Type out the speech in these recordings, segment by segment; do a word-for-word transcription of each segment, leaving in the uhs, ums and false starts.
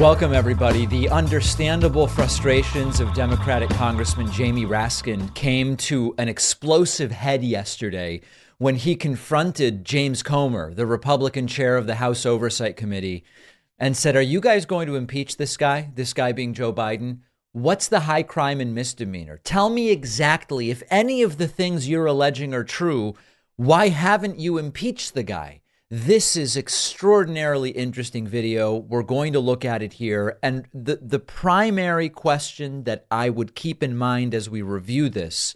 Welcome, everybody. The understandable frustrations of Democratic Congressman Jamie Raskin came to an explosive head yesterday when he confronted James Comer, the Republican chair of the House Oversight Committee, and said, are you guys going to impeach this guy, this guy being Joe Biden? What's the high crime and misdemeanor? Tell me exactly, if any of the things you're alleging are true, why haven't you impeached the guy? This is extraordinarily interesting video. We're going to look at it here. And the, the primary question that I would keep in mind as we review this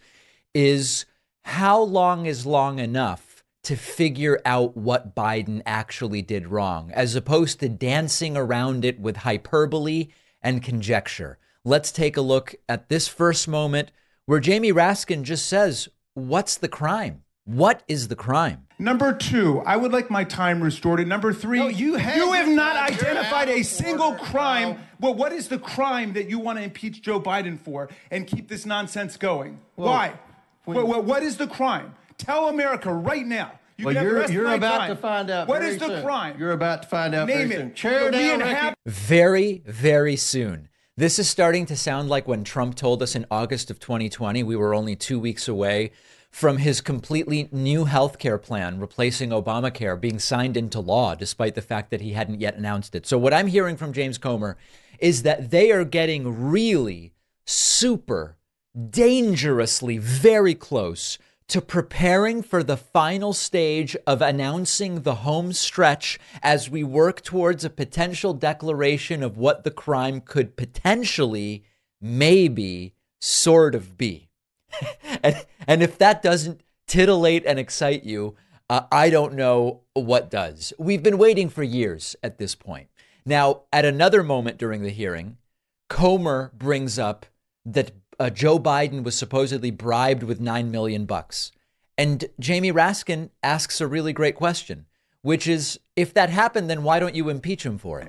is, how long is long enough to figure out what Biden actually did wrong, as opposed to dancing around it with hyperbole and conjecture? Let's take a look at this first moment where Jamie Raskin just says, what's the crime? What is the crime? Number two, I would like my time restored. And number three, no, you, you have not identified a single crime. No. Well, what is the crime that you want to impeach Joe Biden for and keep this nonsense going? Well, Why? When, well, what is the crime? Tell America right now. You well, can have you're, the rest you're of my about time. to find out. What very is the soon. crime? You're about to find out. Name very it. Soon. Chair so down. Have- very, very soon. This is starting to sound like when Trump told us in August of twenty twenty, we were only two weeks away from his completely new health care plan, replacing Obamacare, being signed into law, despite the fact that he hadn't yet announced it. So what I'm hearing from James Comer is that they are getting really super dangerously very close to preparing for the final stage of announcing the home stretch as we work towards a potential declaration of what the crime could potentially, maybe, sort of be. and, and if that doesn't titillate and excite you, uh, I don't know what does. We've been waiting for years at this point. Now, at another moment during the hearing, Comer brings up that uh, Joe Biden was supposedly bribed with nine million bucks. And Jamie Raskin asks a really great question, which is, if that happened, then why don't you impeach him for it?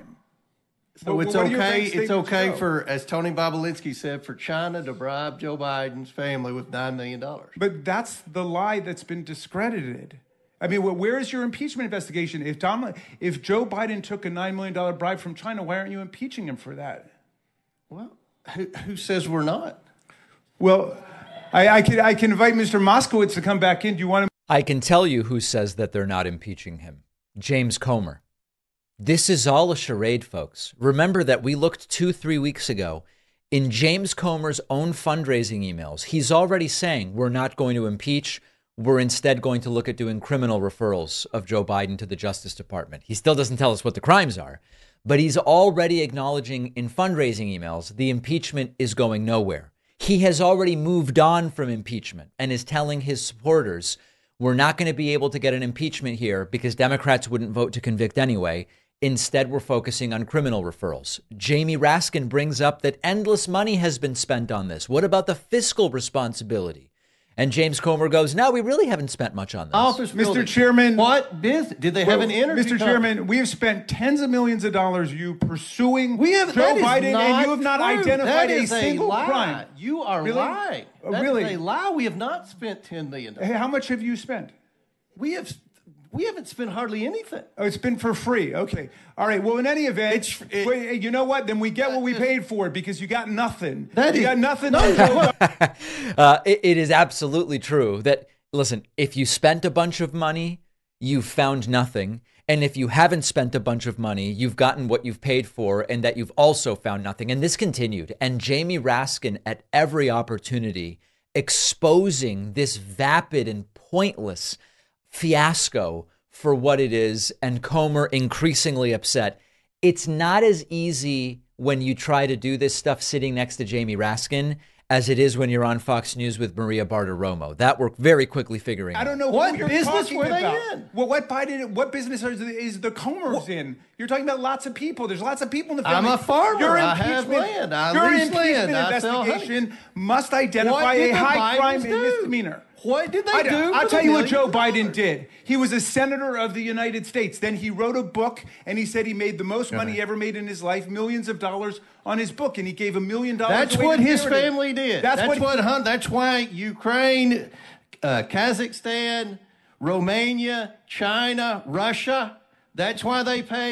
So well, it's okay. It's okay for, as Tony Bobulinski said, for China to bribe Joe Biden's family with nine million dollars. But that's the lie that's been discredited. I mean, where is your impeachment investigation? If Tom, if Joe Biden took a nine million dollars bribe from China, why aren't you impeaching him for that? Well, who, who says we're not? Well, I, I can I can invite Mister Moskowitz to come back in. Do you want to? I can tell you who says that they're not impeaching him. James Comer. This is all a charade, folks. Remember that we looked two, three weeks ago in James Comer's own fundraising emails. He's already saying we're not going to impeach. We're instead going to look at doing criminal referrals of Joe Biden to the Justice Department. He still doesn't tell us what the crimes are, but he's already acknowledging in fundraising emails the impeachment is going nowhere. He has already moved on from impeachment and is telling his supporters, we're not going to be able to get an impeachment here because Democrats wouldn't vote to convict anyway. Instead, we're focusing on criminal referrals. Jamie Raskin brings up that endless money has been spent on this. What about the fiscal responsibility? And James Comer goes, no, we really haven't spent much on this. Office Mister building. Chairman. What business? Did they have well, an interview? Mister Chairman, we have spent tens of millions of dollars you pursuing we have, Joe Biden, and you have not true. identified that is a single a lie. crime. You are really? lying. That really? is a lie. We have not spent ten million dollars. Hey, how much have you spent? We have we haven't spent hardly anything. Oh, it's been for free. Okay. All right. Well, in any event, it's, it, wait, you know what? Then we get what we paid for because you got nothing. That you is, got nothing. No, uh, it, it is absolutely true that, listen, if you spent a bunch of money, you've found nothing. And if you haven't spent a bunch of money, you've gotten what you've paid for and that you've also found nothing. And this continued. And Jamie Raskin, at every opportunity, exposing this vapid and pointless fiasco for what it is, and Comer increasingly upset. It's not as easy when you try to do this stuff sitting next to Jamie Raskin as it is when you're on Fox News with Maria Bartiromo. That we're very quickly figuring out. I don't know what who you're business talking were they about. in. Well, what Biden? What business is, is the Comers What? in? You're talking about lots of people. There's lots of people in the I'm family. a farmer. Your I have impeachment- land. I Your lease impeachment land. I sell investigation honey. must identify What did a the high Bidens crime do? and misdemeanor. What did they I, do? I'll for tell the you what Joe million Biden dollars? did. He was a senator of the United States. Then he wrote a book, and he said he made the most money he ever made in his life, millions of dollars on his book, and he gave a million dollars. That's away what to his charities. family did. That's, That's what. what. he- hun- that's why Ukraine, uh, Kazakhstan, Romania, China, Russia. That's why they paid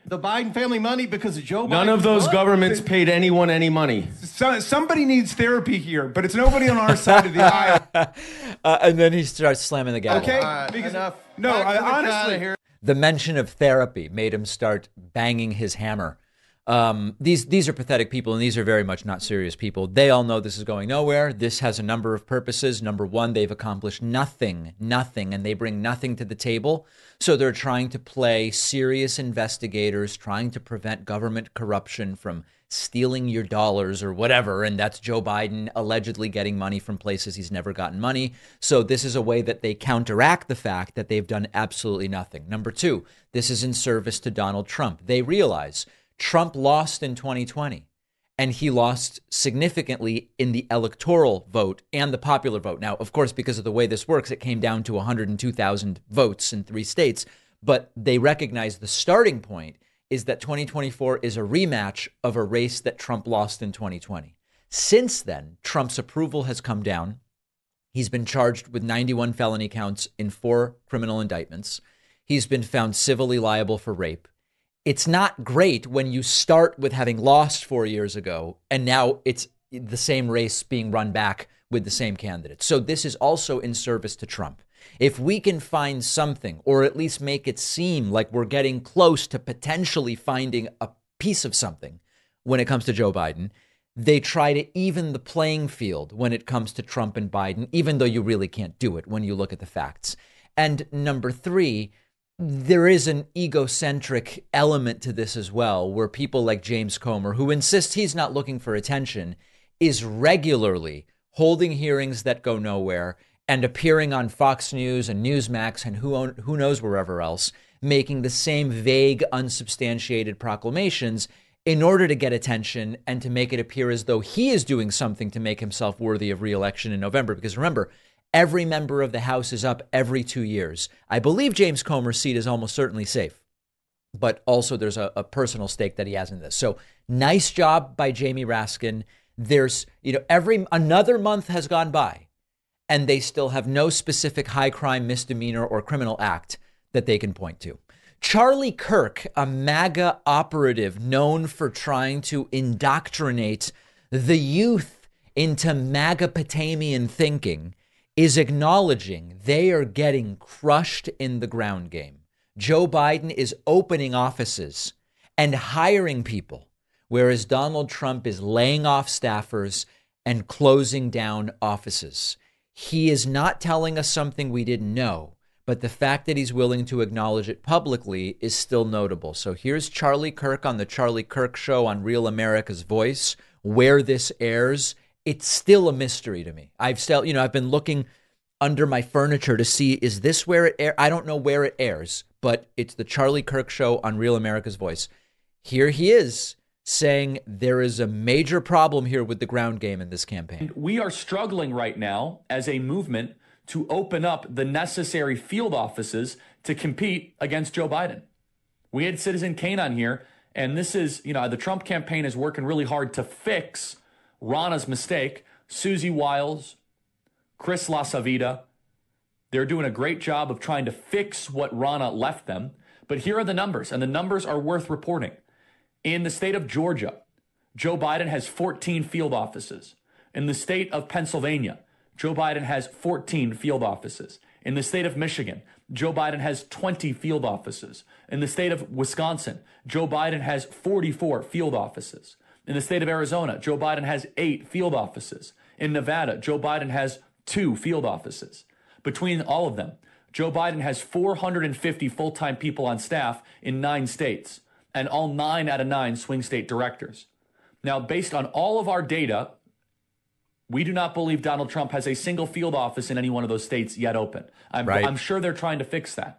the Biden family money because of Joe Biden? None of those governments paid anyone any money. So, somebody needs therapy here, but it's nobody on our side of the aisle. Uh, and then he starts slamming the gavel. Okay, uh, because enough. no, I, the honestly, here. The mention of therapy made him start banging his hammer. Um, these these are pathetic people, and these are very much not serious people. They all know this is going nowhere. This has a number of purposes. Number one, they've accomplished nothing, nothing, and they bring nothing to the table. So they're trying to play serious investigators, trying to prevent government corruption from stealing your dollars or whatever. And that's Joe Biden allegedly getting money from places he's never gotten money. So this is a way that they counteract the fact that they've done absolutely nothing. Number two, this is in service to Donald Trump. They realize Trump lost in twenty twenty, and he lost significantly in the electoral vote and the popular vote. Now, of course, because of the way this works, it came down to one hundred two thousand votes in three states. But they recognize the starting point is that twenty twenty-four is a rematch of a race that Trump lost in twenty twenty. Since then, Trump's approval has come down. He's been charged with ninety-one felony counts in four criminal indictments. He's been found civilly liable for rape. It's not great when you start with having lost four years ago, and now it's the same race being run back with the same candidate. So this is also in service to Trump. If we can find something, or at least make it seem like we're getting close to potentially finding a piece of something when it comes to Joe Biden, they try to even the playing field when it comes to Trump and Biden, even though you really can't do it when you look at the facts. And number three, there is an egocentric element to this as well, where people like James Comer, who insists he's not looking for attention, is regularly holding hearings that go nowhere and appearing on Fox News and Newsmax and who own, who knows wherever else, making the same vague, unsubstantiated proclamations in order to get attention and to make it appear as though he is doing something to make himself worthy of re-election in November. Because remember, every member of the House is up every two years. I believe James Comer's seat is almost certainly safe, but also there's a, a personal stake that he has in this. So nice job by Jamie Raskin. There's, you know, every another month has gone by and they still have no specific high crime, misdemeanor, or criminal act that they can point to. Charlie Kirk, a MAGA operative known for trying to indoctrinate the youth into MAGA-Potamian thinking, is acknowledging they are getting crushed in the ground game. Joe Biden is opening offices and hiring people, whereas Donald Trump is laying off staffers and closing down offices. He is not telling us something we didn't know, but the fact that he's willing to acknowledge it publicly is still notable. So here's Charlie Kirk on the Charlie Kirk Show on Real America's Voice, where this airs. It's still a mystery to me. I've still, you know, I've been looking under my furniture to see, is this where it airs? I don't know where it airs, but it's the Charlie Kirk Show on Real America's Voice. Here he is saying there is a major problem here with the ground game in this campaign. We are struggling right now as a movement to open up the necessary field offices to compete against Joe Biden. We had Citizen Kane on here, and this is, you know, the Trump campaign is working really hard to fix Rana's mistake. Susie Wiles, Chris LaSavita, they're doing a great job of trying to fix what Rana left them. But here are the numbers, and the numbers are worth reporting. In the state of Georgia, Joe Biden has fourteen field offices. In the state of Pennsylvania, Joe Biden has fourteen field offices. In the state of Michigan, Joe Biden has twenty field offices. In the state of Wisconsin, Joe Biden has forty-four field offices. In the state of Arizona, Joe Biden has eight field offices. In Nevada, Joe Biden has two field offices. Between all of them, Joe Biden has four hundred fifty full-time people on staff in nine states, and all nine out of nine swing state directors. Now, based on all of our data, we do not believe Donald Trump has a single field office in any one of those states yet open. I'm, right. I'm sure they're trying to fix that.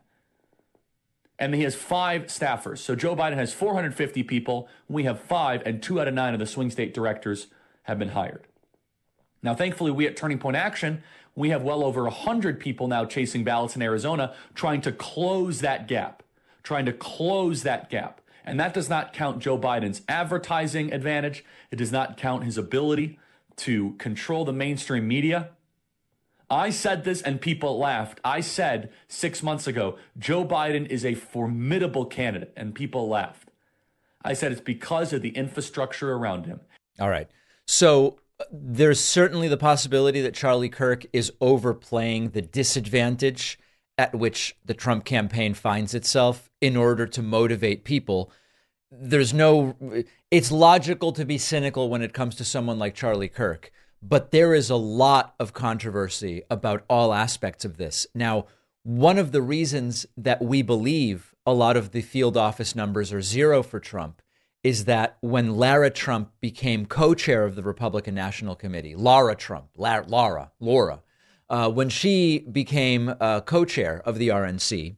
And he has five staffers. So Joe Biden has four hundred fifty people. We have five, and two out of nine of the swing state directors have been hired. Now, thankfully, we at Turning Point Action, we have well over one hundred people now chasing ballots in Arizona, trying to close that gap, trying to close that gap. And that does not count Joe Biden's advertising advantage. It does not count his ability to control the mainstream media. I said this and people laughed. I said six months ago, Joe Biden is a formidable candidate, and people laughed. I said it's because of the infrastructure around him. All right. So there's certainly the possibility that Charlie Kirk is overplaying the disadvantage at which the Trump campaign finds itself in order to motivate people. There's no, it's logical to be cynical when it comes to someone like Charlie Kirk, but there is a lot of controversy about all aspects of this. Now, one of the reasons that we believe a lot of the field office numbers are zero for Trump is that when Lara Trump became co-chair of the Republican National Committee, Laura Trump, La- Laura, Laura, uh, when she became uh, co-chair of the R N C,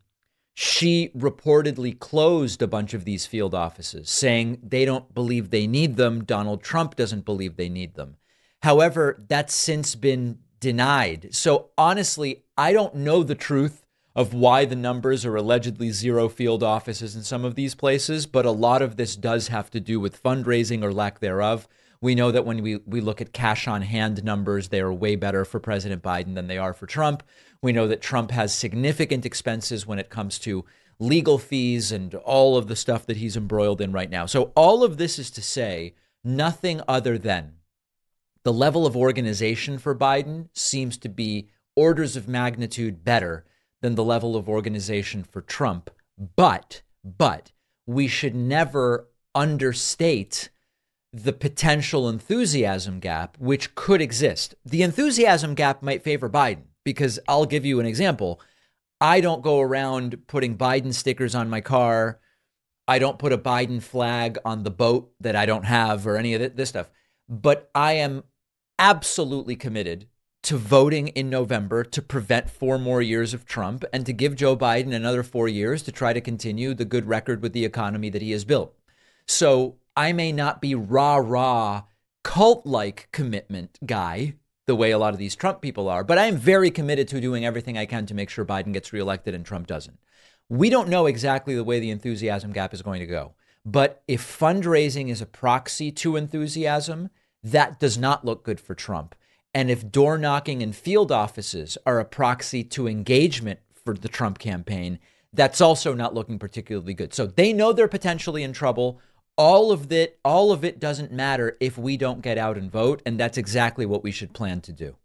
she reportedly closed a bunch of these field offices, saying they don't believe they need them. Donald Trump doesn't believe they need them. However, that's since been denied. So honestly, I don't know the truth of why the numbers are allegedly zero field offices in some of these places, but a lot of this does have to do with fundraising or lack thereof. We know that when we, we look at cash on hand numbers, they are way better for President Biden than they are for Trump. We know that Trump has significant expenses when it comes to legal fees and all of the stuff that he's embroiled in right now. So all of this is to say nothing other than the level of organization for Biden seems to be orders of magnitude better than the level of organization for Trump. But, but we should never understate the potential enthusiasm gap, which could exist. The enthusiasm gap might favor Biden, because I'll give you an example. I don't go around putting Biden stickers on my car. I don't put a Biden flag on the boat that I don't have or any of this stuff. But I am absolutely committed to voting in November to prevent four more years of Trump and to give Joe Biden another four years to try to continue the good record with the economy that he has built. So I may not be rah-rah cult-like commitment guy the way a lot of these Trump people are, but I am very committed to doing everything I can to make sure Biden gets reelected and Trump doesn't. We don't know exactly the way the enthusiasm gap is going to go, but if fundraising is a proxy to enthusiasm, that does not look good for Trump. And if door knocking and field offices are a proxy to engagement for the Trump campaign, that's also not looking particularly good. So they know they're potentially in trouble. All of it, all of it doesn't matter if we don't get out and vote. And that's exactly what we should plan to do.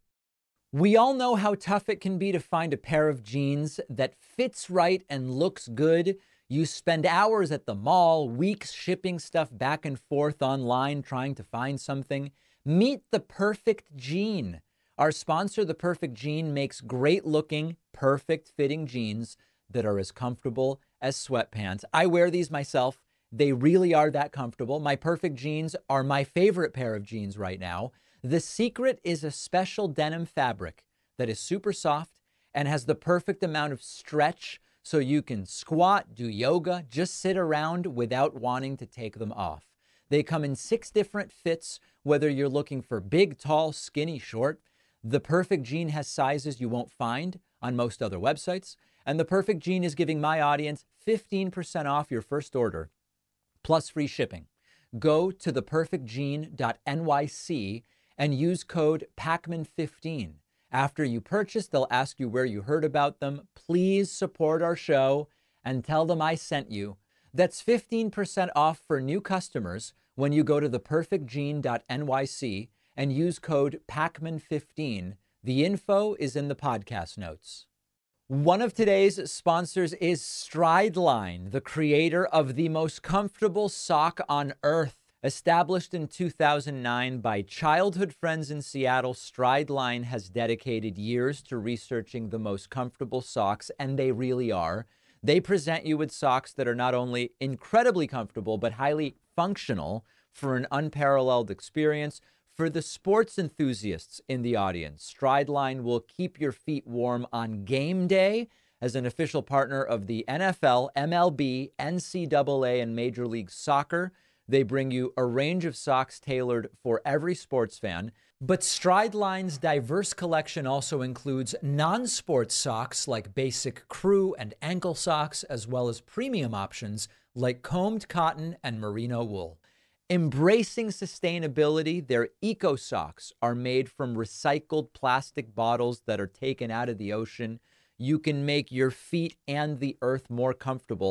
We all know how tough it can be to find a pair of jeans that fits right and looks good. You spend hours at the mall, weeks shipping stuff back and forth online trying to find something. Meet The Perfect Jean. Our sponsor, The Perfect Jean, makes great-looking, perfect-fitting jeans that are as comfortable as sweatpants. I wear these myself. They really are that comfortable. My Perfect Jeans are my favorite pair of jeans right now. The secret is a special denim fabric that is super soft and has the perfect amount of stretch so you can squat, do yoga, just sit around without wanting to take them off. They come in six different fits, whether you're looking for big, tall, skinny, short. The Perfect Jean has sizes you won't find on most other websites. And The Perfect Jean is giving my audience fifteen percent off your first order, plus free shipping. Go to the perfect jean dot N Y C and use code Pacman fifteen. After you purchase, they'll ask you where you heard about them. Please support our show and tell them I sent you. That's fifteen percent off for new customers when you go to the perfect jean dot N Y C and use code Pacman fifteen. The info is in the podcast notes. One of today's sponsors is Strideline, the creator of the most comfortable sock on earth. Established in two thousand nine by childhood friends in Seattle, Strideline has dedicated years to researching the most comfortable socks, and they really are. They present you with socks that are not only incredibly comfortable, but highly functional for an unparalleled experience. For the sports enthusiasts in the audience, Strideline will keep your feet warm on game day. As an official partner of the N F L, M L B, N C double A, and Major League Soccer, they bring you a range of socks tailored for every sports fan. But Strideline's diverse collection also includes non-sports socks like basic crew and ankle socks, as well as premium options like combed cotton and merino wool. Embracing sustainability, their eco socks are made from recycled plastic bottles that are taken out of the ocean. You can make your feet and the earth more comfortable.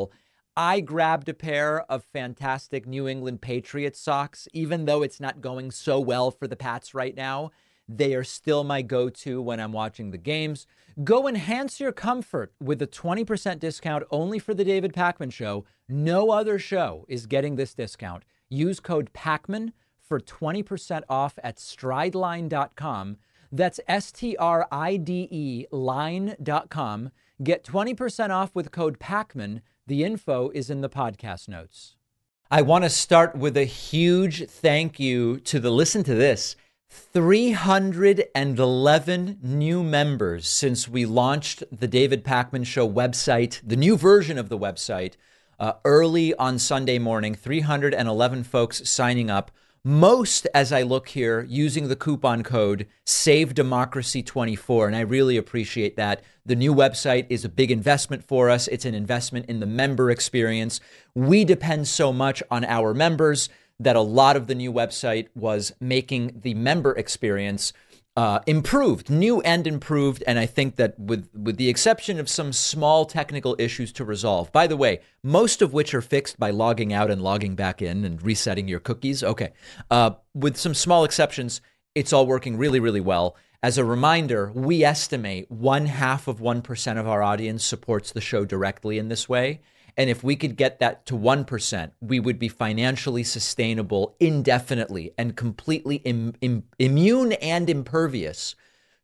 I grabbed a pair of fantastic New England Patriots socks. Even though it's not going so well for the Pats right now, they are still my go-to when I'm watching the games. Go enhance your comfort with a twenty percent discount only for the David Pakman Show. No other show is getting this discount. Use code Pakman for twenty percent off at strideline dot com. That's S T R I D E line dot com. Get twenty percent off with code Pakman. The info is in the podcast notes. I want to start with a huge thank you to the, listen to this, three hundred eleven new members since we launched the David Pakman Show website, the new version of the website, uh, early on Sunday morning. three hundred eleven folks signing up. Most, as I look here, using the coupon code Save Democracy twenty-four, and I really appreciate that. The new website is a big investment for us. It's an investment in the member experience. We depend so much on our members that a lot of the new website was making the member experience uh, improved, new and improved. And I think that with, with the exception of some small technical issues to resolve, by the way, most of which are fixed by logging out and logging back in and resetting your cookies. Okay. Uh, with some small exceptions, it's all working really, really well. As a reminder, we estimate one half of one percent of our audience supports the show directly in this way. And if we could get that to one percent, we would be financially sustainable indefinitely and completely Im- Im- immune and impervious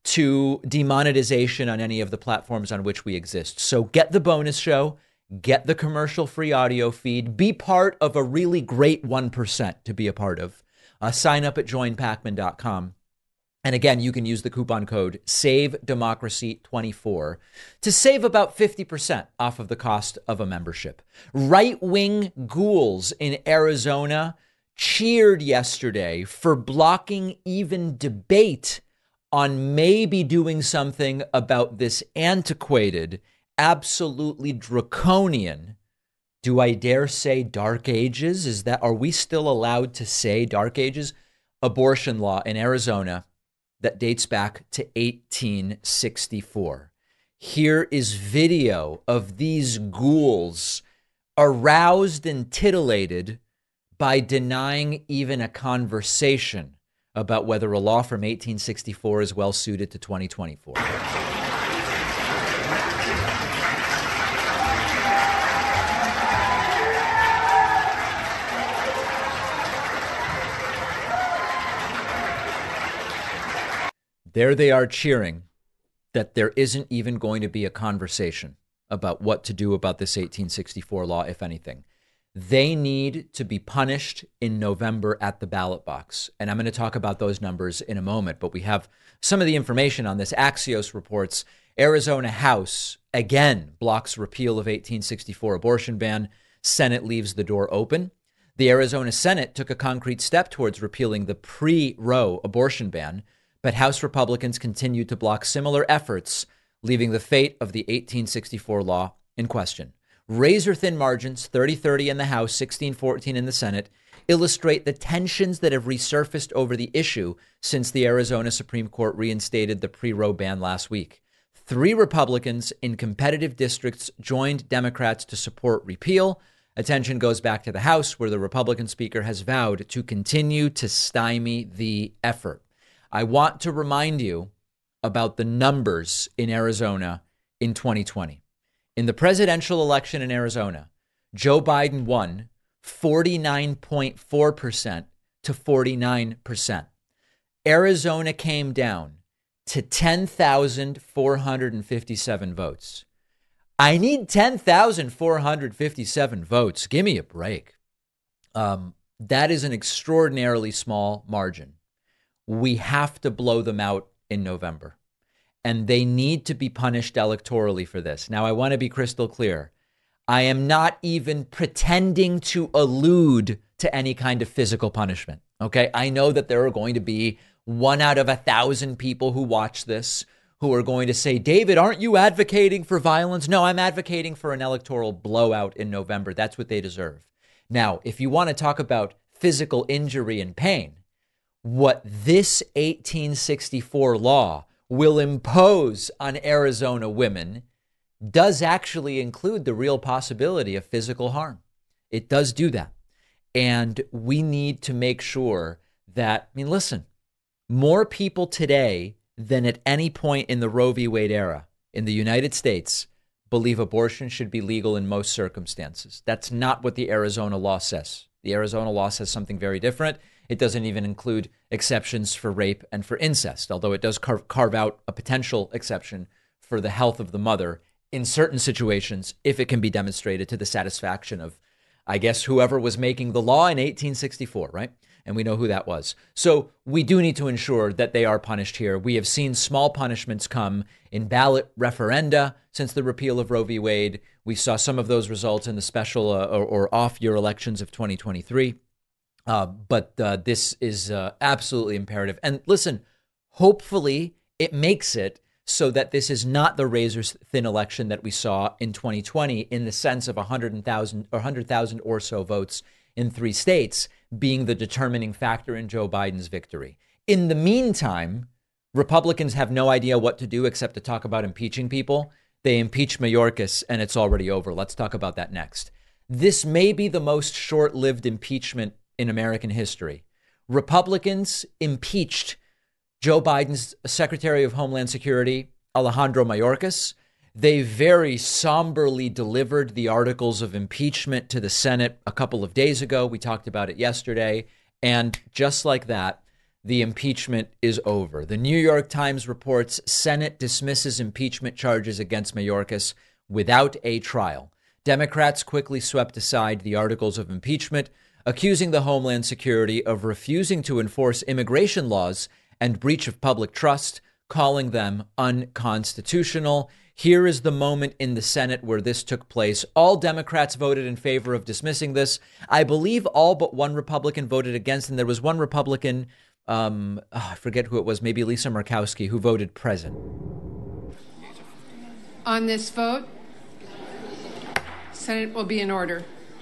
to demonetization on any of the platforms on which we exist. So get the bonus show, get the commercial-free audio feed, be part of a really great one percent to be a part of. Uh, sign up at join pakman dot com. And again, you can use the coupon code Save Democracy twenty-four to save about fifty percent off of the cost of a membership. Right-wing ghouls in Arizona cheered yesterday for blocking even debate on maybe doing something about this antiquated, absolutely draconian, do I dare say dark ages? Is that, are we still allowed to say dark ages? Abortion law in Arizona that dates back to eighteen sixty-four. Here is video of these ghouls aroused and titillated by denying even a conversation about whether a law from eighteen sixty-four is well suited to twenty twenty-four. There they are cheering that there isn't even going to be a conversation about what to do about this eighteen sixty-four law, if anything. They need to be punished in November at the ballot box. And I'm going to talk about those numbers in a moment, but we have some of the information on this. Axios reports Arizona House again blocks repeal of eighteen sixty-four abortion ban. Senate leaves the door open. The Arizona Senate took a concrete step towards repealing the pre-Roe abortion ban, but House Republicans continued to block similar efforts, leaving the fate of the eighteen sixty-four law in question. Razor-thin margins, thirty thirty in the House, sixteen fourteen in the Senate, illustrate the tensions that have resurfaced over the issue since the Arizona Supreme Court reinstated the pre-Roe ban last week. Three Republicans in competitive districts joined Democrats to support repeal. Attention goes back to the House, where the Republican speaker has vowed to continue to stymie the effort. I want to remind you about the numbers in Arizona in twenty twenty. In the presidential election in Arizona, Joe Biden won forty-nine point four percent to forty-nine percent. Arizona came down to ten thousand four hundred fifty-seven votes. I need ten thousand four hundred fifty-seven votes. Give me a break. Um, that is an extraordinarily small margin. We have to blow them out in November, and they need to be punished electorally for this. Now, I want to be crystal clear. I am not even pretending to allude to any kind of physical punishment. Okay. I know that there are going to be one out of a thousand people who watch this who are going to say, David, aren't you advocating for violence? No, I'm advocating for an electoral blowout in November. That's what they deserve. Now, if you want to talk about physical injury and pain, what this eighteen sixty-four law will impose on Arizona women does actually include the real possibility of physical harm. It does do that. And we need to make sure that, I mean, listen, more people today than at any point in the Roe v. Wade era in the United States believe abortion should be legal in most circumstances. That's not what the Arizona law says. The Arizona law says something very different. It doesn't even include exceptions for rape and for incest, although it does carve, carve out a potential exception for the health of the mother in certain situations if it can be demonstrated to the satisfaction of, I guess, whoever was making the law in eighteen sixty-four, right? And we know who that was. So we do need to ensure that they are punished here. We have seen small punishments come in ballot referenda since the repeal of Roe v. Wade. We saw some of those results in the special uh, or, or off-year elections of twenty twenty-three. Uh, but uh, this is uh, absolutely imperative. And listen, hopefully it makes it so that this is not the razor-thin election that we saw in twenty twenty in the sense of one hundred thousand or one hundred thousand or so votes in three states being the determining factor in Joe Biden's victory. In the meantime, Republicans have no idea what to do except to talk about impeaching people. They impeach Mayorkas and it's already over. Let's talk about that next. This may be the most short-lived impeachment in American history. Republicans impeached Joe Biden's Secretary of Homeland Security, Alejandro Mayorkas. They very somberly delivered the articles of impeachment to the Senate a couple of days ago. We talked about it yesterday. And just like that, the impeachment is over. The New York Times reports Senate dismisses impeachment charges against Mayorkas without a trial. Democrats quickly swept aside the articles of impeachment, accusing the Homeland Security of refusing to enforce immigration laws and breach of public trust, calling them unconstitutional. Here is the moment in the Senate where this took place. All Democrats voted in favor of dismissing this. I believe all but one Republican voted against, and there was one Republican, um, oh, I forget who it was, maybe Lisa Murkowski, who voted present. On this vote, Senate will be in order.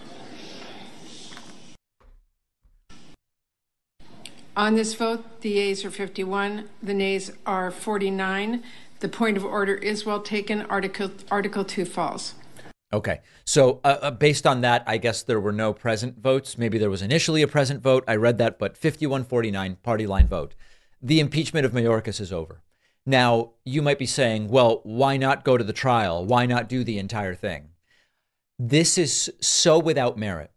On this vote, the yeas are fifty-one, the nays are forty-nine. The point of order is well taken. Article Article two falls. Okay, so uh, uh, based on that, I guess there were no present votes. Maybe there was initially a present vote. I read that, but fifty-one forty-nine, party line vote. The impeachment of Mayorkas is over. Now, you might be saying, well, why not go to the trial? Why not do the entire thing? This is so without merit.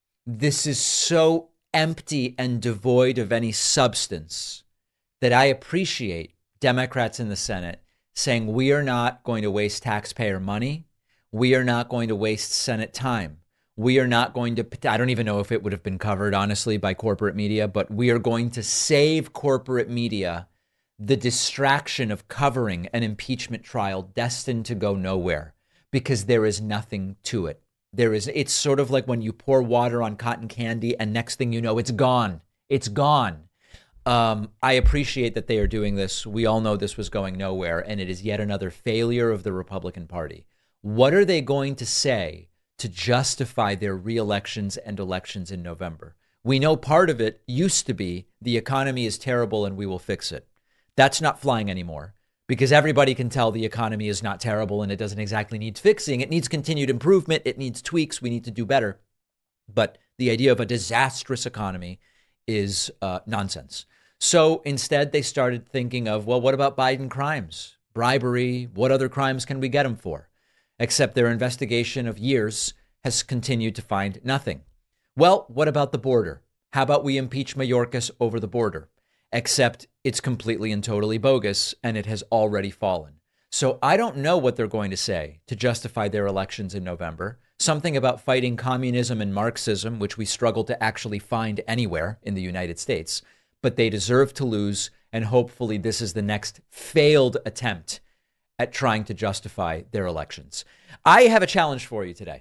This is so empty and devoid of any substance that I appreciate Democrats in the Senate saying we are not going to waste taxpayer money. We are not going to waste Senate time. We are not going to, I don't even know if it would have been covered, honestly, by corporate media, but we are going to save corporate media the distraction of covering an impeachment trial destined to go nowhere because there is nothing to it. There is, it's sort of like when you pour water on cotton candy and next thing you know, it's gone. It's gone. Um, I appreciate that they are doing this. We all know this was going nowhere, and it is yet another failure of the Republican Party. What are they going to say to justify their re-elections and elections in November? We know part of it used to be the economy is terrible and we will fix it. That's not flying anymore because everybody can tell the economy is not terrible and it doesn't exactly need fixing. It needs continued improvement. It needs tweaks. We need to do better. But the idea of a disastrous economy is uh, nonsense. So instead, they started thinking of, well, what about Biden crimes? Bribery? What other crimes can we get him for? Except their investigation of years has continued to find nothing. Well, what about the border? How about we impeach Mayorkas over the border? Except it's completely and totally bogus, and it has already fallen. So I don't know what they're going to say to justify their elections in November. Something about fighting communism and Marxism, which we struggle to actually find anywhere in the United States. But they deserve to lose, and hopefully this is the next failed attempt at trying to justify their elections. I have a challenge for you today.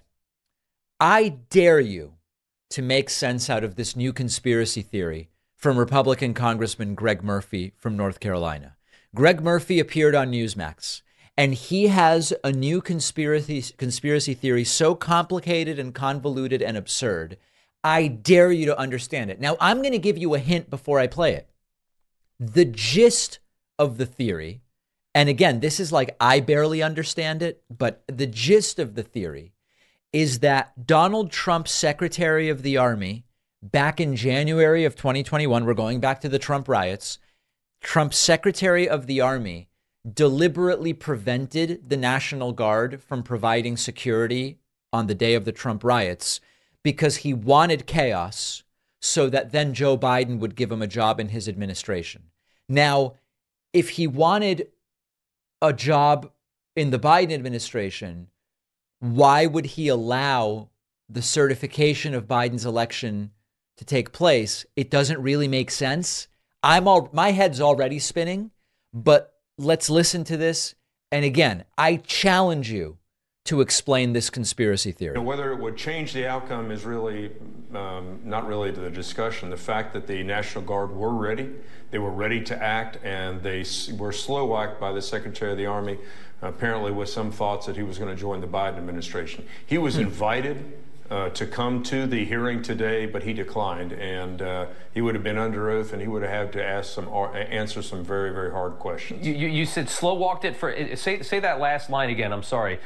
I dare you to make sense out of this new conspiracy theory from Republican Congressman Greg Murphy from North Carolina. Greg Murphy appeared on Newsmax, and he has a new conspiracy conspiracy theory so complicated and convoluted and absurd, I dare you to understand it. Now, I'm going to give you a hint before I play it. The gist of the theory, And again, this is like, I barely understand it, but the gist of the theory is that Donald Trump's Secretary of the Army back in January of twenty twenty-one, we're going back to the Trump riots, Trump's Secretary of the Army deliberately prevented the National Guard from providing security on the day of the Trump riots because he wanted chaos so that then Joe Biden would give him a job in his administration. Now, if he wanted a job in the Biden administration, why would he allow the certification of Biden's election to take place? It doesn't really make sense. I'm all, my head's already spinning, but let's listen to this. And again, I challenge you to explain this conspiracy theory. Whether it would change the outcome is really um, not really the discussion. The fact that the National Guard were ready, they were ready to act, and they were slow-walked by the Secretary of the Army, apparently with some thoughts that he was going to join the Biden administration. He was hmm. invited uh, to come to the hearing today, but he declined, and uh, he would have been under oath, and he would have had to ask some answer some very, very hard questions. You, you, you said slow-walked it for say say that last line again. I'm sorry.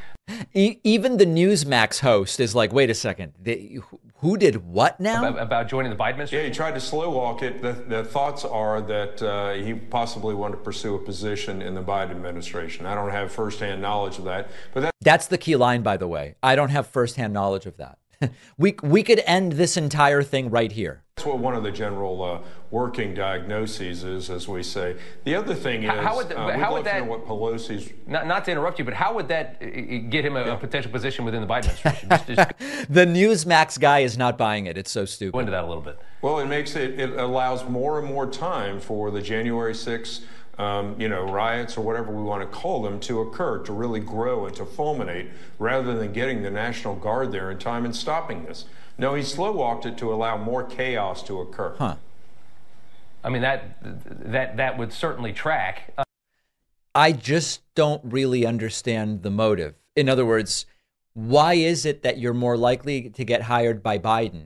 Even the Newsmax host is like, wait a second, they, who did what now? About, about joining the Biden administration? Yeah, he tried to slow walk it. The, the thoughts are that uh, he possibly wanted to pursue a position in the Biden administration. I don't have firsthand knowledge of that. But that- That's the key line, by the way. I don't have firsthand knowledge of that. we we could end this entire thing right here. That's what one of the general uh, working diagnoses is, as we say. The other thing is, how would, the, uh, how we'd would that, what Pelosi's... Not, not to interrupt you, but how would that get him a, yeah. a potential position within the Biden administration? just, just, the Newsmax guy is not buying it. It's so stupid. Go into that a little bit. Well, it makes it, it allows more and more time for the January sixth Um, you know, riots or whatever we want to call them to occur, to really grow and to fulminate, rather than getting the National Guard there in time and stopping this. No, he slow-walked it to allow more chaos to occur. Huh. I mean, that that that would certainly track. Uh- I just don't really understand the motive. In other words, why is it that you're more likely to get hired by Biden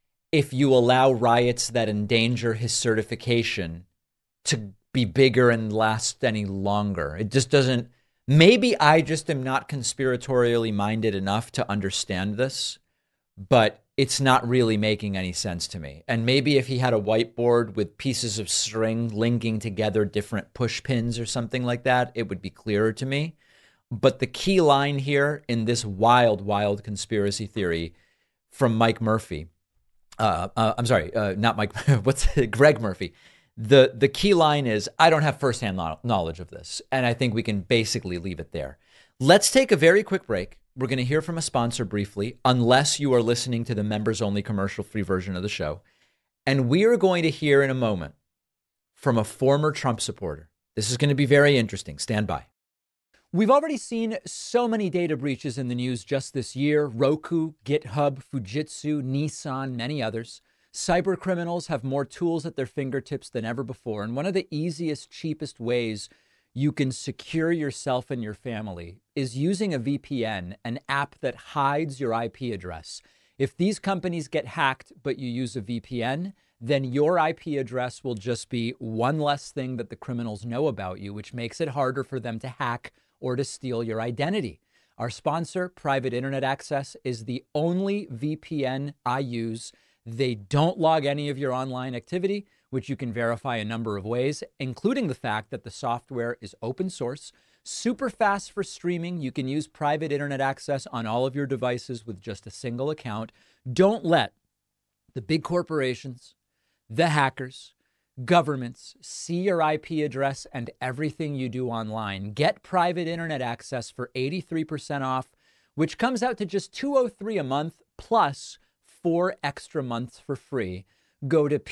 if you allow riots that endanger his certification to be bigger and last any longer? It just doesn't. Maybe I just am not conspiratorially minded enough to understand this, but it's not really making any sense to me. And maybe if he had a whiteboard with pieces of string linking together different push pins or something like that, it would be clearer to me. But the key line here in this wild, wild conspiracy theory from Mike Murphy, uh, uh, I'm sorry, uh, not Mike, what's Greg Murphy. The the key line is, I don't have firsthand knowledge of this, and I think we can basically leave it there. Let's take a very quick break. We're going to hear from a sponsor briefly, unless you are listening to the members-only commercial-free version of the show. And we are going to hear in a moment from a former Trump supporter. This is going to be very interesting. Stand by. We've already seen so many data breaches in the news just this year. Roku, GitHub, Fujitsu, Nissan, many others. Cyber criminals have more tools at their fingertips than ever before. And one of the easiest, cheapest ways you can secure yourself and your family is using a V P N, an app that hides your I P address. If these companies get hacked, but you use a V P N, then your I P address will just be one less thing that the criminals know about you, which makes it harder for them to hack or to steal your identity. Our sponsor, Private Internet Access, is the only V P N I use. They don't log any of your online activity, which you can verify a number of ways, including the fact that the software is open source, super fast for streaming. You can use Private Internet Access on all of your devices with just a single account. Don't let the big corporations, the hackers, governments see your I P address and everything you do online. Get Private Internet Access for eighty-three percent off, which comes out to just two hundred three dollars a month plus four extra months for free. Go to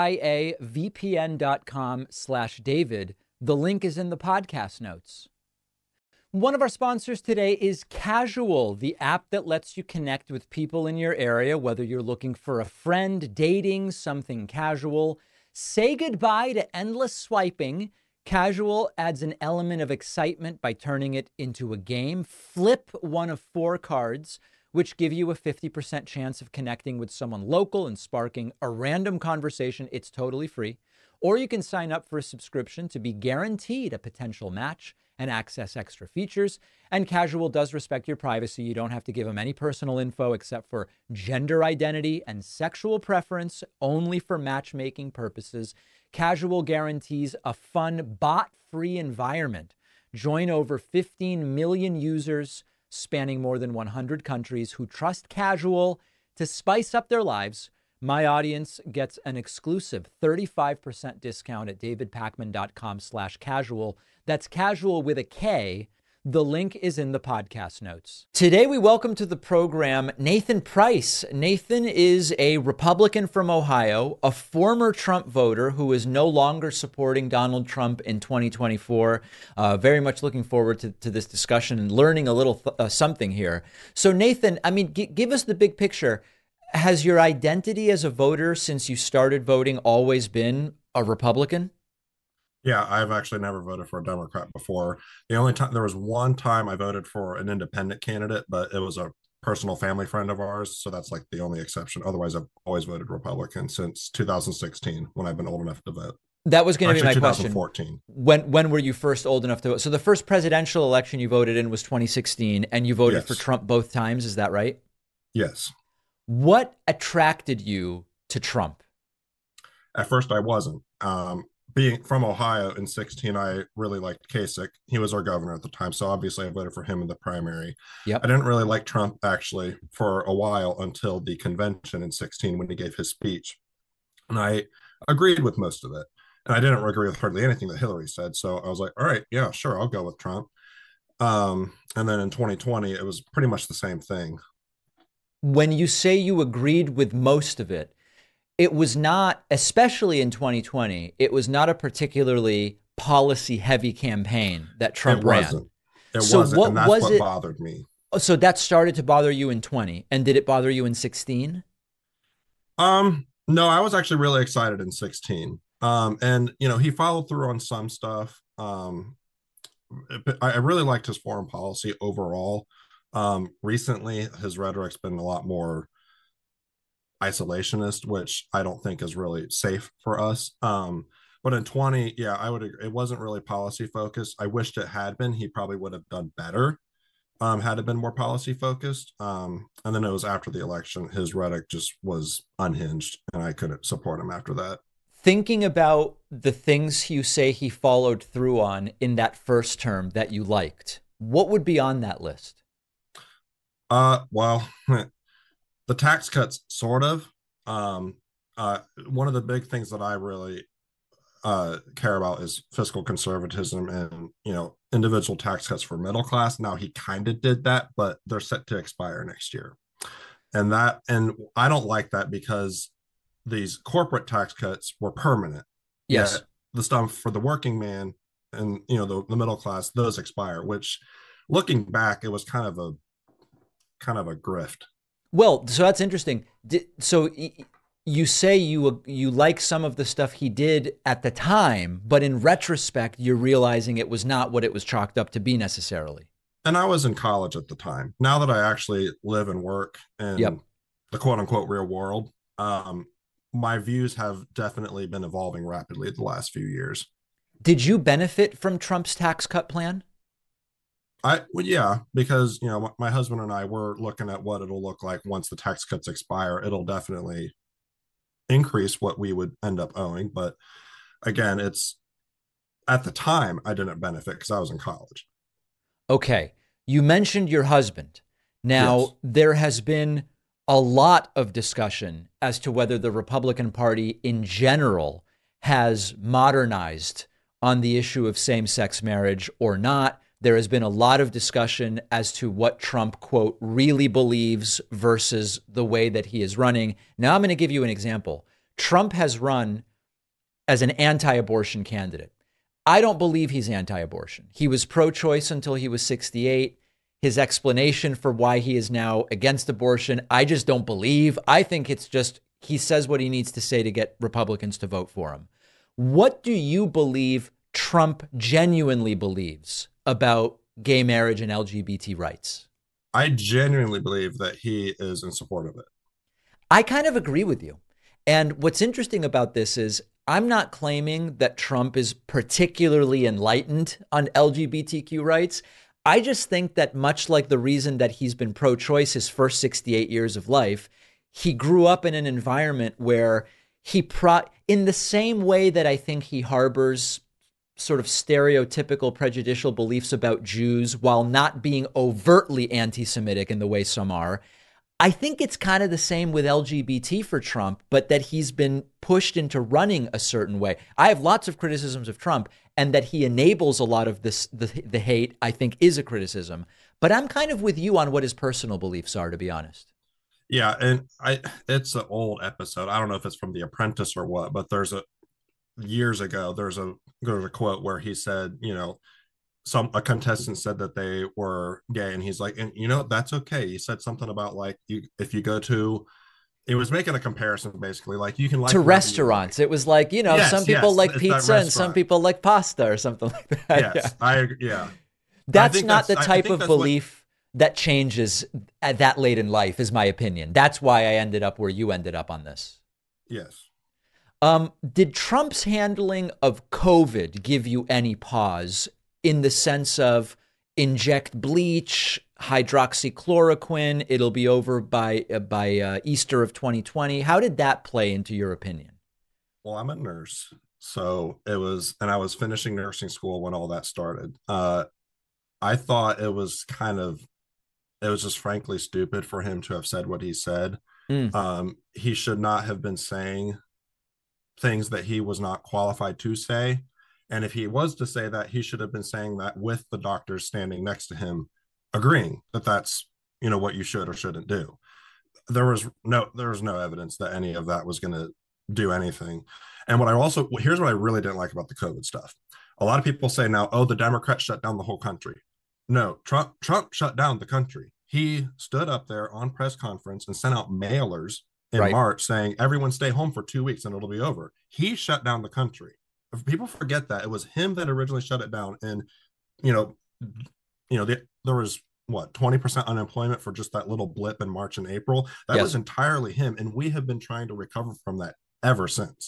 piavpn.com slash David. The link is in the podcast notes. One of our sponsors today is Casual, the app that lets you connect with people in your area, whether you're looking for a friend, dating, something casual. Say goodbye to endless swiping. Casual adds an element of excitement by turning it into a game. Flip one of four cards, which give you a fifty percent chance of connecting with someone local and sparking a random conversation. It's totally free. Or you can sign up for a subscription to be guaranteed a potential match and access extra features. And Casual does respect your privacy. You don't have to give them any personal info except for gender identity and sexual preference, only for matchmaking purposes. Casual guarantees a fun, bot-free environment. Join over fifteen million users spanning more than one hundred countries who trust Casual to spice up their lives. My audience gets an exclusive thirty-five percent discount at davidpakman.com slash casual. That's casual with a K. The link is in the podcast notes. Today, we welcome to the program Nathan Price. Nathan is a Republican from Ohio, a former Trump voter who is no longer supporting Donald Trump in twenty twenty-four. Uh, very much looking forward to, to this discussion and learning a little th- uh, something here. So, Nathan, I mean, g- give us the big picture. Has your identity as a voter since you started voting always been a Republican? Yeah, I've actually never voted for a Democrat before. The only time, there was one time I voted for an independent candidate, but it was a personal family friend of ours. So that's like the only exception. Otherwise, I've always voted Republican since two thousand sixteen when I've been old enough to vote. That was going to be my twenty fourteen. Question. When when were you first old enough to vote? So the first presidential election you voted in was twenty sixteen, and you voted yes. for Trump both times. Is that right? Yes. What attracted you to Trump? At first, I wasn't. Um, being from Ohio in sixteen, I really liked Kasich. He was our governor at the time, so obviously I voted for him in the primary. Yep. I didn't really like Trump, actually, for a while until the convention in sixteen when he gave his speech. And I agreed with most of it. And I didn't agree with hardly anything that Hillary said. So I was like, all right, yeah, sure, I'll go with Trump. Um, and then in twenty twenty, it was pretty much the same thing. When you say you agreed with most of it, it was not, especially in twenty twenty, it was not a particularly policy-heavy campaign that Trump it ran. Wasn't. It so wasn't, what and that's was what it? bothered me. So that started to bother you in twenty, and did it bother you in sixteen? Um, no, I was actually really excited in sixteen. Um, and you know, he followed through on some stuff. Um, I, I really liked his foreign policy overall. Um, recently, his rhetoric's been a lot more isolationist, which I don't think is really safe for us. Um, but in twenty, yeah, I would agree. It wasn't really policy focused. I wished it had been. He probably would have done better um, had it been more policy focused. Um, and then it was after the election, his rhetoric just was unhinged, and I couldn't support him after that. Thinking about the things you say he followed through on in that first term that you liked, what would be on that list? Uh, well, the tax cuts, sort of. Um, uh, one of the big things that I really uh, care about is fiscal conservatism and, you know, individual tax cuts for middle class. Now, he kind of did that, but they're set to expire next year. And that, and I don't like that because these corporate tax cuts were permanent. Yes. Yet the stuff for the working man and, you know, the, the middle class, those expire, which looking back, it was kind of a, kind of a grift. Well, so that's interesting. So you say you you like some of the stuff he did at the time, but in retrospect, you're realizing it was not what it was chalked up to be necessarily. And I was in college at the time. Now that I actually live and work in yep. the quote unquote real world, um, my views have definitely been evolving rapidly the last few years. Did you benefit from Trump's tax cut plan? I well, yeah, because, you know, my husband and I were looking at what it'll look like once the tax cuts expire. It'll definitely increase what we would end up owing. But again, it's at the time I didn't benefit because I was in college. Okay. You mentioned your husband. Now, yes. There has been a lot of discussion as to whether the Republican Party in general has modernized on the issue of same-sex marriage or not. There has been a lot of discussion as to what Trump, quote, really believes versus the way that he is running. Now, I'm going to give you an example. Trump has run as an anti-abortion candidate. I don't believe he's anti-abortion. He was pro-choice until he was sixty-eight. His explanation for why he is now against abortion, I just don't believe. I think it's just he says what he needs to say to get Republicans to vote for him. What do you believe Trump genuinely believes about gay marriage and L G B T rights? I genuinely believe that he is in support of it. I kind of agree with you. And what's interesting about this is I'm not claiming that Trump is particularly enlightened on L G B T Q rights. I just think that much like the reason that he's been pro-choice his first sixty-eight years of life, he grew up in an environment where he, pro- in the same way that I think he harbors sort of stereotypical prejudicial beliefs about Jews while not being overtly anti-Semitic in the way some are, I think it's kind of the same with L G B T for Trump, but that he's been pushed into running a certain way. I have lots of criticisms of Trump, and that he enables a lot of this, the, the hate, I think is a criticism. But I'm kind of with you on what his personal beliefs are, to be honest. Yeah, and I it's an old episode. I don't know if it's from The Apprentice or what, but there's a years ago, there's a there's a quote where he said, you know, some a contestant said that they were gay, and he's like, and you know, that's okay. He said something about like you if you go to it was making a comparison basically, like you can like to restaurants. Like. It was like, you know, yes, some people yes, like pizza and some people like pasta or something like that. Yes, yeah. I agree. Yeah. That's not that's, the type of belief what, that changes at that late in life, is my opinion. That's why I ended up where you ended up on this. Yes. Um, did Trump's handling of COVID give you any pause in the sense of inject bleach, hydroxychloroquine, it'll be over by uh, by uh, Easter of twenty twenty? How did that play into your opinion? Well, I'm a nurse, so it was, and I was finishing nursing school when all that started. Uh, I thought it was kind of, it was just frankly stupid for him to have said what he said. Mm. Um, he should not have been saying things that he was not qualified to say. And if he was to say that, he should have been saying that with the doctors standing next to him, agreeing that that's, you know, what you should or shouldn't do. There was no, there was no evidence that any of that was going to do anything. And what I also, here's what I really didn't like about the COVID stuff. A lot of people say now, oh, the Democrats shut down the whole country. No, Trump, Trump shut down the country. He stood up there on press conference and sent out mailers in right. March saying, everyone stay home for two weeks and it'll be over. He shut down the country. If people forget that, it was him that originally shut it down. And, you know, you know, the, there was what, twenty percent unemployment for just that little blip in March and April. That yes. was entirely him. And we have been trying to recover from that ever since.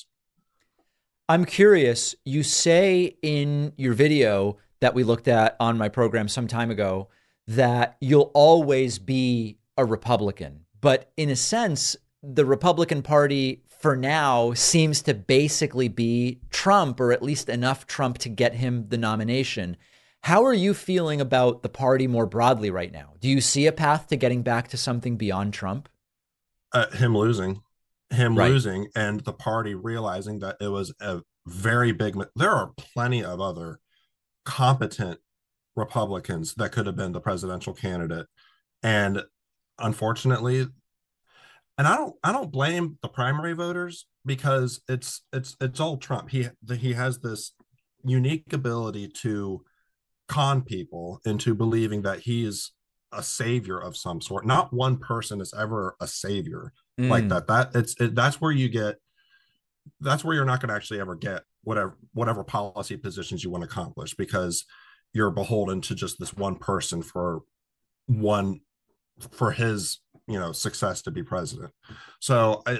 I'm curious, you say in your video that we looked at on my program some time ago that you'll always be a Republican. But in a sense, the Republican Party for now seems to basically be Trump, or at least enough Trump to get him the nomination. How are you feeling about the party more broadly right now? Do you see a path to getting back to something beyond Trump? Uh, him losing, him right. losing, and the party realizing that it was a very big, there are plenty of other competent Republicans that could have been the presidential candidate. And unfortunately, and I don't, I don't blame the primary voters, because it's, it's, it's all Trump. He, he has this unique ability to con people into believing that he is a savior of some sort. Not one person is ever a savior mm. like that. That it's, it, that's where you get, that's where you're not going to actually ever get whatever, whatever policy positions you want to accomplish, because you're beholden to just this one person for one, for his, you know, success to be president. So I,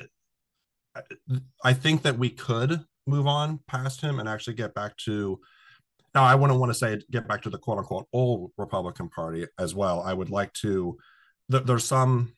I think that we could move on past him and actually get back to, now I wouldn't want to say get back to the quote unquote old Republican Party as well. I would like to, th- there's some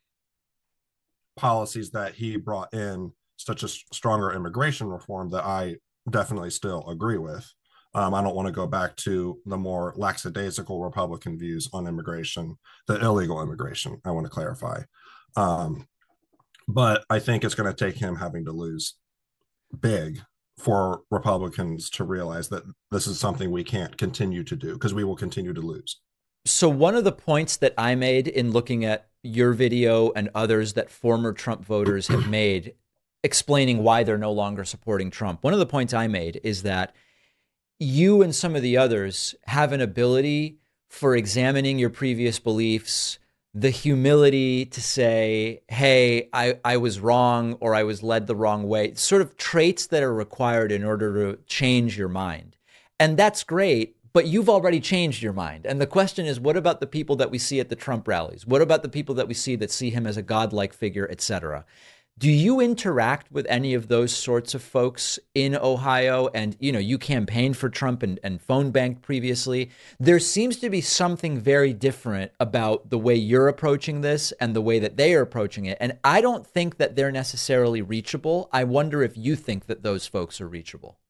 policies that he brought in, such as stronger immigration reform, that I definitely still agree with. Um, I don't want to go back to the more lackadaisical Republican views on immigration, the illegal immigration, I want to clarify. Um, but I think it's going to take him having to lose big for Republicans to realize that this is something we can't continue to do, because we will continue to lose. So one of the points that I made in looking at your video and others that former Trump voters have made, explaining why they're no longer supporting Trump, one of the points I made is that you and some of the others have an ability for examining your previous beliefs, the humility to say, hey, I, I was wrong, or I was led the wrong way, sort of traits that are required in order to change your mind. And that's great, but you've already changed your mind. And the question is, what about the people that we see at the Trump rallies? What about the people that we see that see him as a godlike figure, et cetera? Do you interact with any of those sorts of folks in Ohio? And, you know, you campaigned for Trump and, and phone banked previously. There seems to be something very different about the way you're approaching this and the way that they are approaching it. And I don't think that they're necessarily reachable. I wonder if you think that those folks are reachable.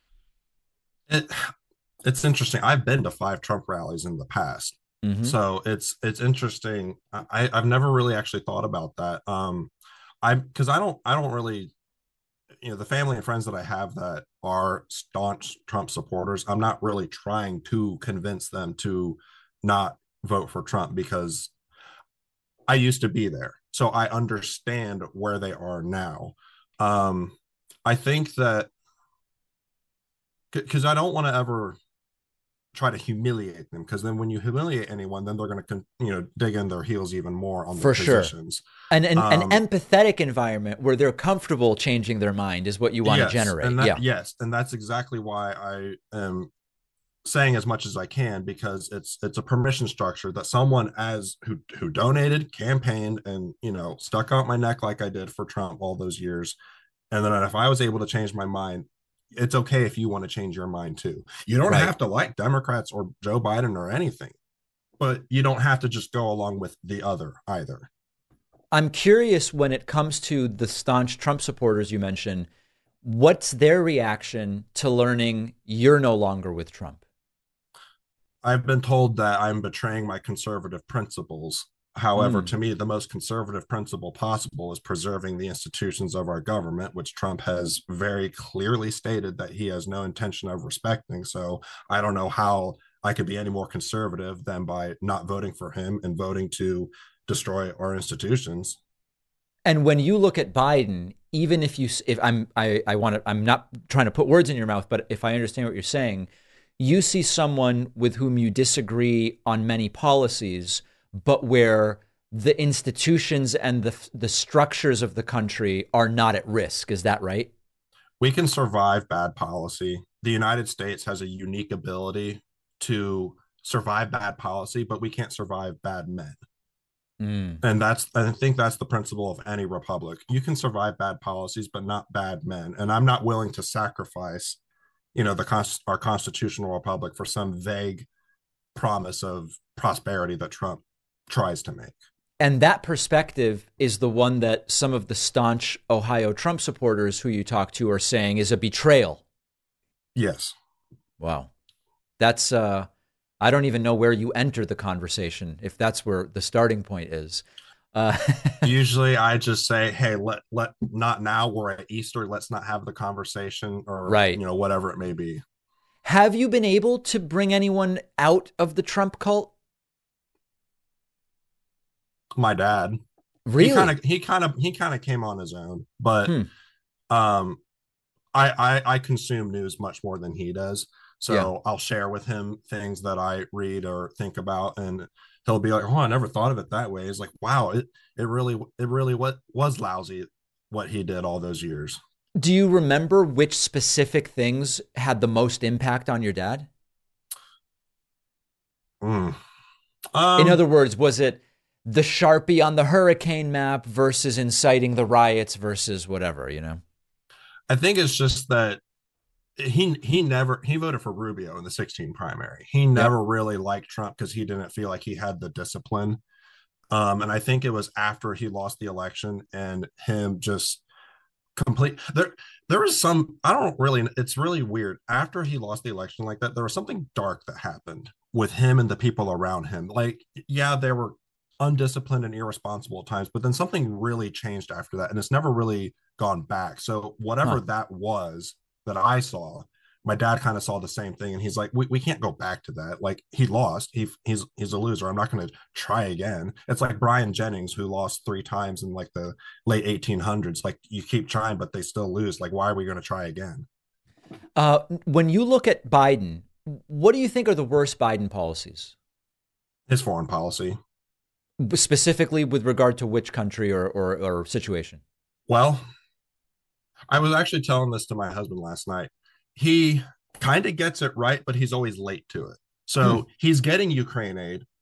It, it's interesting. I've been to five Trump rallies in the past. Mm-hmm. So it's it's interesting. I, I've never really actually thought about that. Um, I because I don't I don't really, you know, the family and friends that I have that are staunch Trump supporters, I'm not really trying to convince them to not vote for Trump because I used to be there. So I understand where they are now. Um, I think that because I don't want to ever try to humiliate them, because then when you humiliate anyone, then they're going to, you know, dig in their heels even more on their positions. Sure. And an, um, an empathetic environment where they're comfortable changing their mind is what you want yes, to generate. And that, yeah. Yes. And that's exactly why I am saying as much as I can, because it's it's a permission structure that someone as who who donated, campaigned, and, you know, stuck out my neck like I did for Trump all those years. And then if I was able to change my mind, it's okay if you want to change your mind too. You don't right. have to like Democrats or Joe Biden or anything, but you don't have to just go along with the other either. I'm curious, when it comes to the staunch Trump supporters you mentioned, what's their reaction to learning you're no longer with Trump? I've been told that I'm betraying my conservative principles. However, mm. to me, the most conservative principle possible is preserving the institutions of our government, which Trump has very clearly stated that he has no intention of respecting. So I don't know how I could be any more conservative than by not voting for him and voting to destroy our institutions. And when you look at Biden, even if you, if I'm, I, I want to, I'm not trying to put words in your mouth, but if I understand what you're saying, you see someone with whom you disagree on many policies, but where the institutions and the the structures of the country are not at risk. Is that right? We can survive bad policy. The United States has a unique ability to survive bad policy, but we can't survive bad men. Mm. And that's, I think that's the principle of any republic. You can survive bad policies, but not bad men. And I'm not willing to sacrifice, you know, the our constitutional republic for some vague promise of prosperity that Trump tries to make. And that perspective is the one that some of the staunch Ohio Trump supporters who you talk to are saying is a betrayal. Yes. Wow. That's, uh, I don't even know where you enter the conversation, if that's where the starting point is. Uh, Usually I just say, hey, let, let, not now, we're at Easter, let's not have the conversation, or, right. you know, whatever it may be. Have you been able to bring anyone out of the Trump cult? My dad. Really? He kind of he kind of he kind of came on his own, but hmm. um I, I I consume news much more than he does. So yeah. I'll share with him things that I read or think about, and he'll be like, "Oh, I never thought of it that way." It's like, "Wow, it it really it really what was lousy what he did all those years." Do you remember which specific things had the most impact on your dad? Mm. Um, In other words, was it the Sharpie on the hurricane map versus inciting the riots versus whatever, you know? I think it's just that he he never he voted for Rubio in the sixteen primary. He never yep. really liked Trump because he didn't feel like he had the discipline. Um, and I think it was after he lost the election and him just complete there there was some I don't really it's really weird. After he lost the election like that, there was something dark that happened with him and the people around him. Like, yeah, there were undisciplined and irresponsible at times, but then something really changed after that, and it's never really gone back. So whatever huh. that was that I saw, my dad kind of saw the same thing, and he's like, we, we can't go back to that. Like, he lost, he he's he's a loser, I'm not going to try again. It's like Brian Jennings, who lost three times in like the late eighteen hundreds. Like, you keep trying but they still lose. Like, why are we going to try again? Uh when you look at Biden, what do you think are the worst Biden policies? His foreign policy. Specifically with regard to which country or, or, or situation? Well, I was actually telling this to my husband last night. He kind of gets it right, but he's always late to it. So hmm. he's getting Ukraine aid, but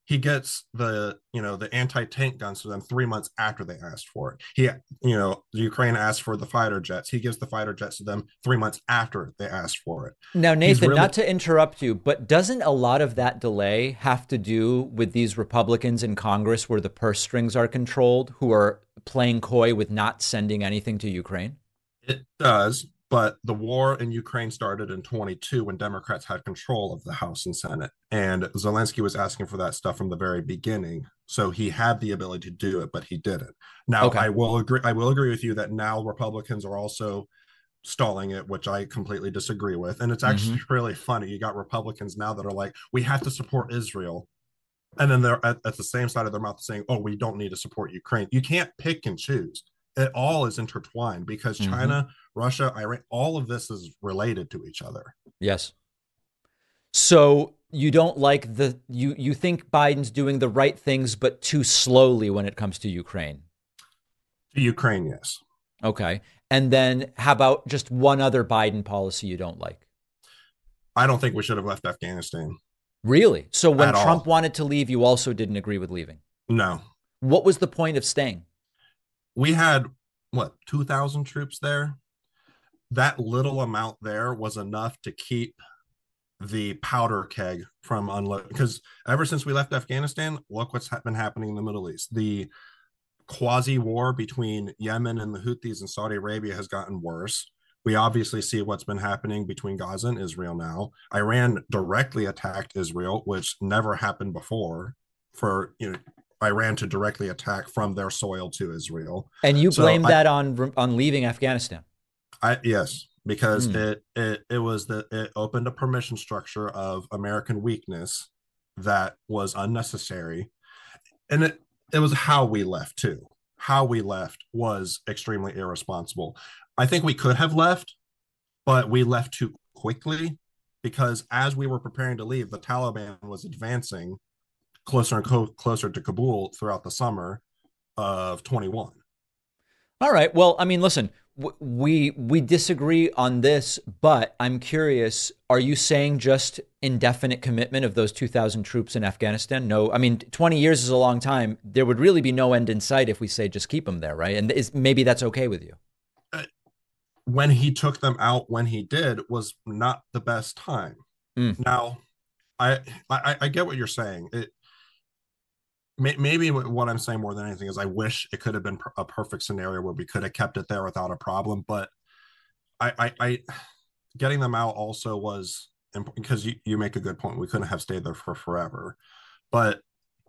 he gets the, you know, the anti-tank guns to them three months after they asked for it. He, you know, Ukraine asked for the fighter jets. He gives the fighter jets to them three months after they asked for it. Now, Nathan, really- not to interrupt you, but doesn't a lot of that delay have to do with these Republicans in Congress where the purse strings are controlled, who are playing coy with not sending anything to Ukraine? It does. But the war in Ukraine started in twenty-two when Democrats had control of the House and Senate. And Zelensky was asking for that stuff from the very beginning. So he had the ability to do it, but he didn't. Now, okay. I will agree. I will agree with you that now Republicans are also stalling it, which I completely disagree with. And it's actually mm-hmm. really funny. You got Republicans now that are like, we have to support Israel. And then they're at, at the same side of their mouth saying, oh, we don't need to support Ukraine. You can't pick and choose. It all is intertwined because mm-hmm. China, Russia, Iran, all of this is related to each other. Yes. So you don't like the, you, you think Biden's doing the right things, but too slowly when it comes to Ukraine? To Ukraine, yes. Okay. And then how about just one other Biden policy you don't like? I don't think we should have left Afghanistan. Really? So when At Trump all. wanted to leave, you also didn't agree with leaving? No. What was the point of staying? We had, what, two thousand troops there? That little amount there was enough to keep the powder keg from unloading. Because ever since we left Afghanistan, look what's been happening in the Middle East. The quasi-war between Yemen and the Houthis and Saudi Arabia has gotten worse. We obviously see what's been happening between Gaza and Israel now. Iran directly attacked Israel, which never happened before for, you know, Iran to directly attack from their soil to Israel. And you so blame I, that on on leaving Afghanistan? I yes, because Mm. it it it was the it opened a permission structure of American weakness that was unnecessary. And it it was how we left too. How we left was extremely irresponsible. I think we could have left, but we left too quickly because as we were preparing to leave, the Taliban was advancing closer and co- closer to Kabul throughout the summer of twenty-one. All right. Well, I mean, listen, w- we we disagree on this, but I'm curious, are you saying just indefinite commitment of those two thousand troops in Afghanistan? No, I mean, twenty years is a long time. There would really be no end in sight if we say just keep them there, right? And is, maybe that's okay with you. Uh, when he took them out, when he did, was not the best time. Mm. Now, I, I I get what you're saying. It, Maybe what I'm saying more than anything is I wish it could have been a perfect scenario where we could have kept it there without a problem. But I, I, I getting them out also was because you, you make a good point. We couldn't have stayed there for forever, but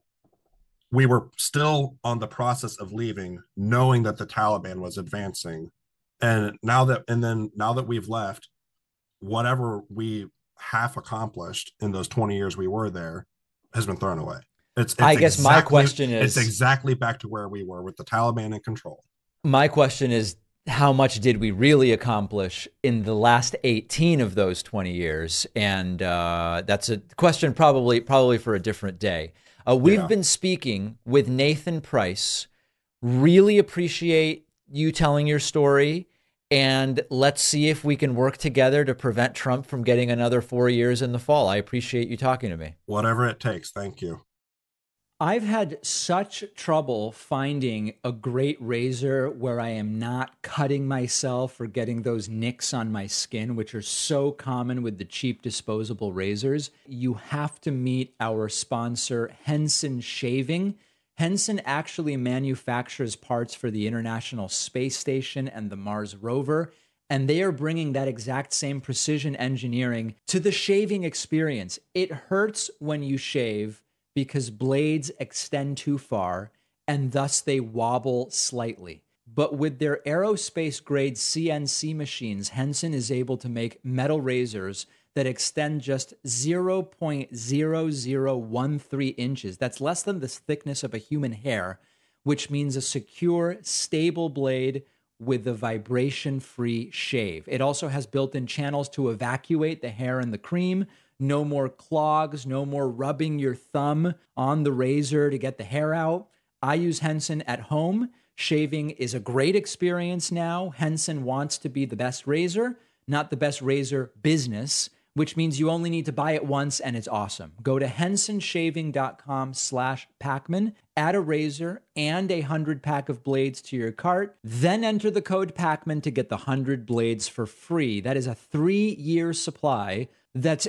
we were still on the process of leaving, knowing that the Taliban was advancing. And now that, and then now that we've left, whatever we half accomplished in those twenty years we were there has been thrown away. It's, it's I guess exactly, my question is, it's exactly back to where we were with the Taliban in control. My question is, how much did we really accomplish in the last eighteen of those twenty years? And uh, that's a question probably probably for a different day. Uh, we've yeah. been speaking with Nathan Price. Really appreciate you telling your story. And let's see if we can work together to prevent Trump from getting another four years in the fall. I appreciate you talking to me. Whatever it takes. Thank you. I've had such trouble finding a great razor where I am not cutting myself or getting those nicks on my skin, which are so common with the cheap disposable razors. You have to meet our sponsor, Henson Shaving. Henson actually manufactures parts for the International Space Station and the Mars rover, and they are bringing that exact same precision engineering to the shaving experience. It hurts when you shave because blades extend too far and thus they wobble slightly. But with their aerospace-grade C N C machines, Henson is able to make metal razors that extend just zero point zero zero one three inches. That's less than the thickness of a human hair, which means a secure, stable blade with a vibration-free shave. It also has built-in channels to evacuate the hair and the cream. No more clogs, no more rubbing your thumb on the razor to get the hair out. I use Henson at home. Shaving is a great experience now. Henson wants to be the best razor, not the best razor business, which means you only need to buy it once and it's awesome. Go to hensonshaving.com slash Pacman, add a razor and a hundred pack of blades to your cart, then enter the code Pacman to get the hundred blades for free. That is a three-year supply. That's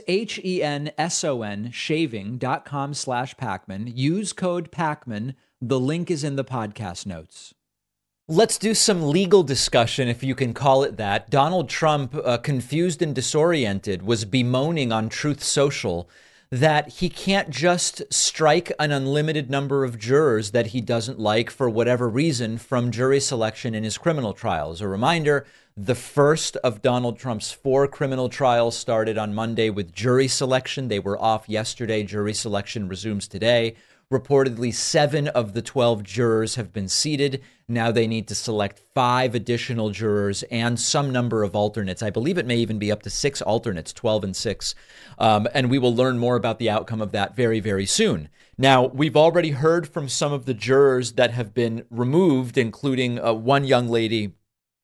H-E-N-S-O-N shaving.com slash Pacman. Use code Pacman. The link is in the podcast notes. Let's do some legal discussion, if you can call it that. Donald Trump, uh, confused and disoriented, was bemoaning on Truth Social that he can't just strike an unlimited number of jurors that he doesn't like for whatever reason from jury selection in his criminal trials. A reminder, the first of Donald Trump's four criminal trials started on Monday with jury selection. They were off yesterday. Jury selection resumes today. Reportedly, seven of the twelve jurors have been seated. Now they need to select five additional jurors and some number of alternates. I believe it may even be up to six alternates, twelve and six. Um, and we will learn more about the outcome of that very, very soon. Now, we've already heard from some of the jurors that have been removed, including uh, one young lady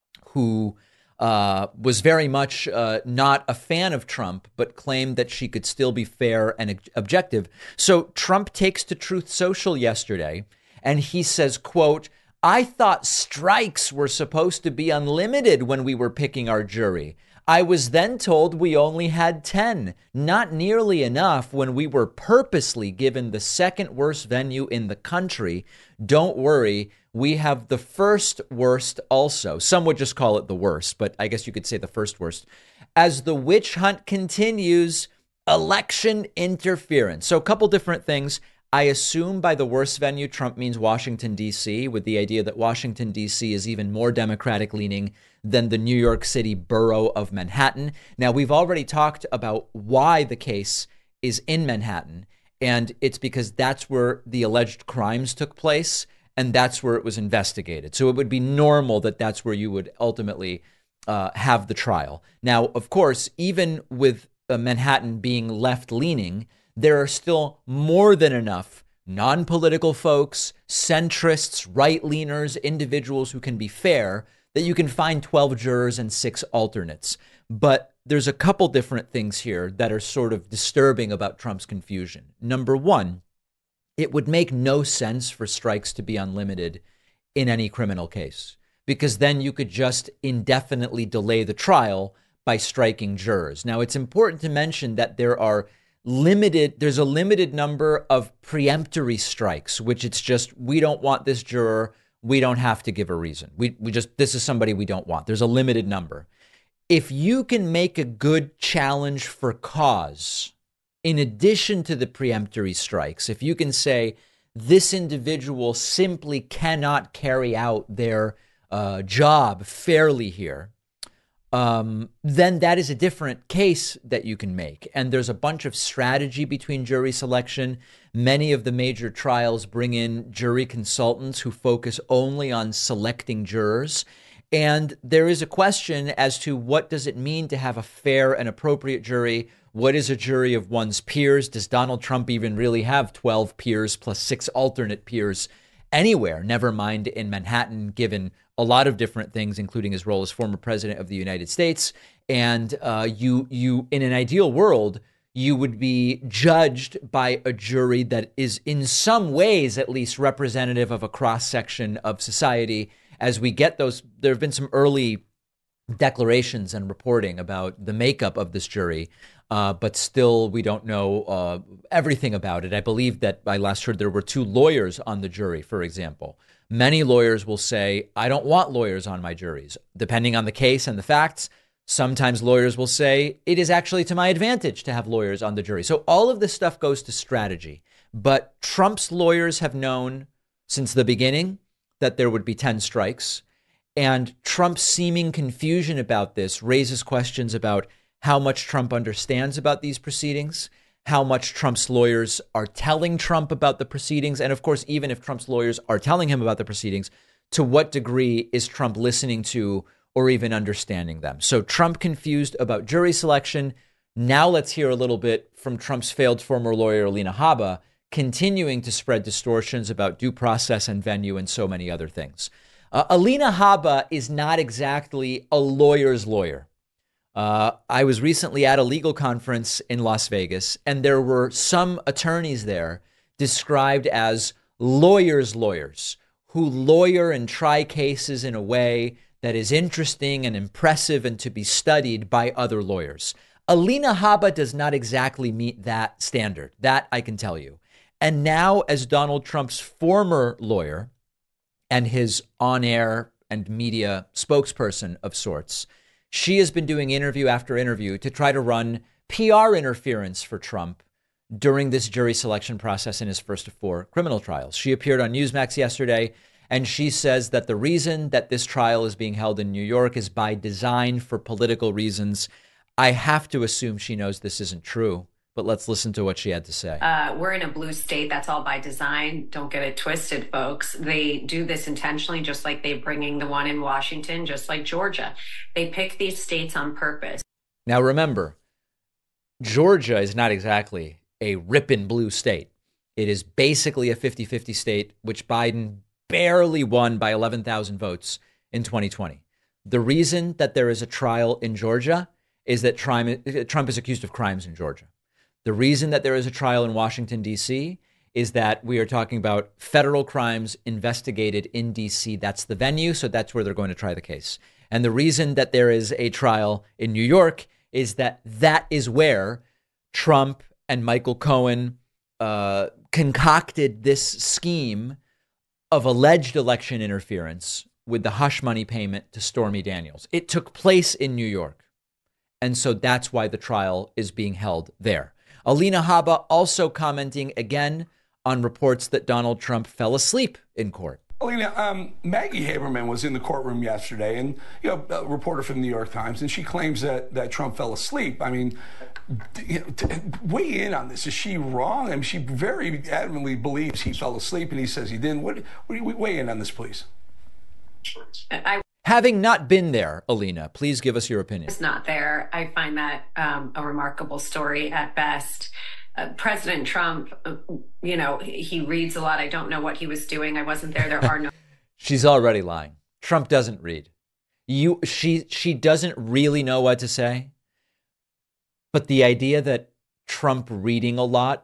who Uh, was very much uh, not a fan of Trump, but claimed that she could still be fair and ob- objective. So Trump takes to Truth Social yesterday, and he says, quote, "I thought strikes were supposed to be unlimited when we were picking our jury. I was then told we only had ten, not nearly enough when we were purposely given the second worst venue in the country. Don't worry, we have the first worst also." Some would just call it the worst, but I guess you could say the first worst. "As the witch hunt continues, election interference." So a couple different things. I assume by the worst venue, Trump means Washington, D C, with the idea that Washington, D C is even more Democratic leaning than the New York City borough of Manhattan. Now, we've already talked about why the case is in Manhattan, and it's because that's where the alleged crimes took place, and that's where it was investigated. So it would be normal that that's where you would ultimately uh, have the trial. Now, of course, even with uh, Manhattan being left-leaning, there are still more than enough non-political folks, centrists, right-leaners, individuals who can be fair, that you can find twelve jurors and six alternates. But there's a couple different things here that are sort of disturbing about Trump's confusion. Number one, it would make no sense for strikes to be unlimited in any criminal case, because then you could just indefinitely delay the trial by striking jurors. Now, it's important to mention that there are limited, there's a limited number of preemptory strikes, which it's just, we don't want this juror. We don't have to give a reason. We we just, this is somebody we don't want. There's a limited number. If you can make a good challenge for cause, in addition to the preemptory strikes, if you can say this individual simply cannot carry out their uh, job fairly here, um, then that is a different case that you can make. And there's a bunch of strategy between jury selection. Many of the major trials bring in jury consultants who focus only on selecting jurors. And there is a question as to what does it mean to have a fair and appropriate jury? What is a jury of one's peers? Does Donald Trump even really have twelve peers plus six alternate peers anywhere? Never mind in Manhattan, given a lot of different things, including his role as former president of the United States. And uh, you, you, in an ideal world, you would be judged by a jury that is in some ways at least representative of a cross-section of society. As we get those, there have been some early declarations and reporting about the makeup of this jury, uh, but still we don't know uh, everything about it. I believe that I last heard there were two lawyers on the jury, for example. Many lawyers will say, I don't want lawyers on my juries. Depending on the case and the facts, sometimes lawyers will say, it is actually to my advantage to have lawyers on the jury. So all of this stuff goes to strategy. But Trump's lawyers have known since the beginning that there would be ten strikes. And Trump's seeming confusion about this raises questions about how much Trump understands about these proceedings, how much Trump's lawyers are telling Trump about the proceedings. And of course, even if Trump's lawyers are telling him about the proceedings, to what degree is Trump listening to or even understanding them? So Trump confused about jury selection. Now let's hear a little bit from Trump's failed former lawyer, Alina Habba, continuing to spread distortions about due process and venue and so many other things. Uh, Alina Habba is not exactly a lawyer's lawyer. Uh, I was recently at a legal conference in Las Vegas, and there were some attorneys there described as lawyers' lawyers who lawyer and try cases in a way that is interesting and impressive and to be studied by other lawyers. Alina Habba does not exactly meet that standard. That I can tell you. And now, as Donald Trump's former lawyer and his on-air and media spokesperson of sorts, she has been doing interview after interview to try to run P R interference for Trump during this jury selection process in his first of four criminal trials. She appeared on Newsmax yesterday, and she says that the reason that this trial is being held in New York is by design for political reasons. I have to assume she knows this isn't true, but let's listen to what she had to say. Uh, we're in a blue state. That's all by design. Don't get it twisted, folks. They do this intentionally, just like they're bringing the one in Washington, just like Georgia. They pick these states on purpose. Now, remember, Georgia is not exactly a ripping blue state. It is basically a fifty-fifty state, which Biden barely won by eleven thousand votes in twenty twenty. The reason that there is a trial in Georgia is that Trump is accused of crimes in Georgia. The reason that there is a trial in Washington, D C is that we are talking about federal crimes investigated in D C. That's the venue, so that's where they're going to try the case. And the reason that there is a trial in New York is that that is where Trump and Michael Cohen uh, concocted this scheme of alleged election interference with the hush money payment to Stormy Daniels. It took place in New York. And so that's why the trial is being held there. Alina Habba also commenting again on reports that Donald Trump fell asleep in court. Alina, um, Maggie Haberman was in the courtroom yesterday, and you know, a reporter from the New York Times, and she claims that, that Trump fell asleep. I mean, you know, to weigh in on this. Is she wrong? I mean, she very adamantly believes he fell asleep, and he says he didn't. What, what do you weigh in on this, please? I Having not been there, Alina, please give us your opinion. was not there. I find that um, a remarkable story at best. Uh, President Trump, uh, you know, he, he reads a lot. I don't know what he was doing. I wasn't there. There are no. She's already lying. Trump doesn't read. You, she, she doesn't really know what to say. But the idea that Trump reading a lot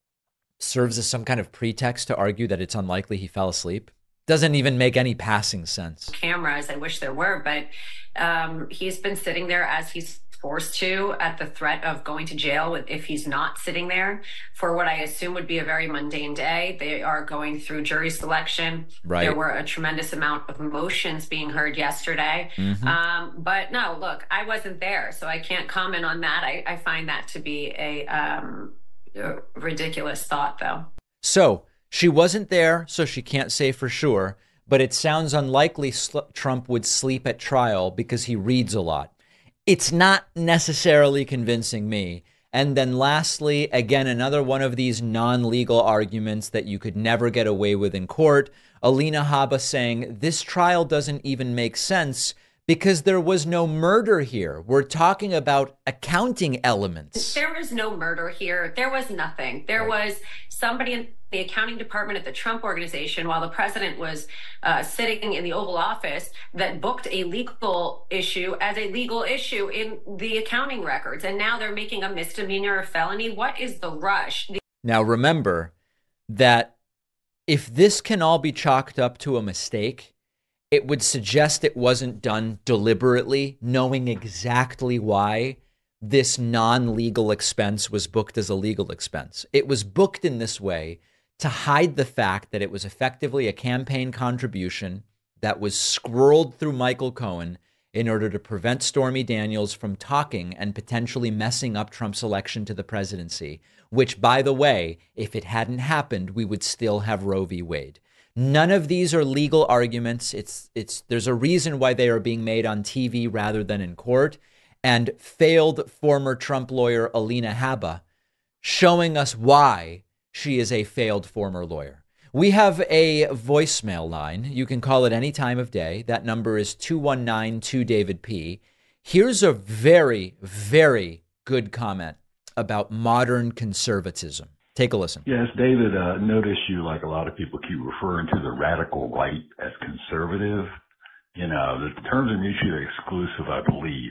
serves as some kind of pretext to argue that it's unlikely he fell asleep doesn't even make any passing sense. Cameras, I wish there were, but um, he's been sitting there as he's forced to at the threat of going to jail with, if he's not sitting there for what I assume would be a very mundane day. They are going through jury selection. Right. There were a tremendous amount of emotions being heard yesterday. Mm-hmm. Um, but no, look, I wasn't there, so I can't comment on that. I, I find that to be a, um, a ridiculous thought, though. So she wasn't there, so she can't say for sure, but it sounds unlikely sl- Trump would sleep at trial because he reads a lot. It's not necessarily convincing me. And then lastly, again, another one of these non-legal arguments that you could never get away with in court. Alina Habba saying this trial doesn't even make sense because there was no murder here. We're talking about accounting elements. There was no murder here. There was nothing. There Right. was somebody in the accounting department at the Trump Organization while the president was uh, sitting in the Oval Office that booked a legal issue as a legal issue in the accounting records. And now they're making a misdemeanor a felony. What is the rush? The- Now, remember that if this can all be chalked up to a mistake, it would suggest it wasn't done deliberately, knowing exactly why this non-legal expense was booked as a legal expense. It was booked in this way to hide the fact that it was effectively a campaign contribution that was squirreled through Michael Cohen in order to prevent Stormy Daniels from talking and potentially messing up Trump's election to the presidency, which, by the way, if it hadn't happened, we would still have Roe v. Wade. None of these are legal arguments. It's it's there's a reason why they are being made on T V rather than in court. And failed former Trump lawyer Alina Habba showing us why she is a failed former lawyer. We have a voicemail line. You can call it any time of day. That number is two one nine two David P. Here's a very, very good comment about modern conservatism. Take a listen. Yes, David, uh, notice you, like a lot of people, keep referring to the radical right as conservative. You know, the terms are mutually exclusive, I believe.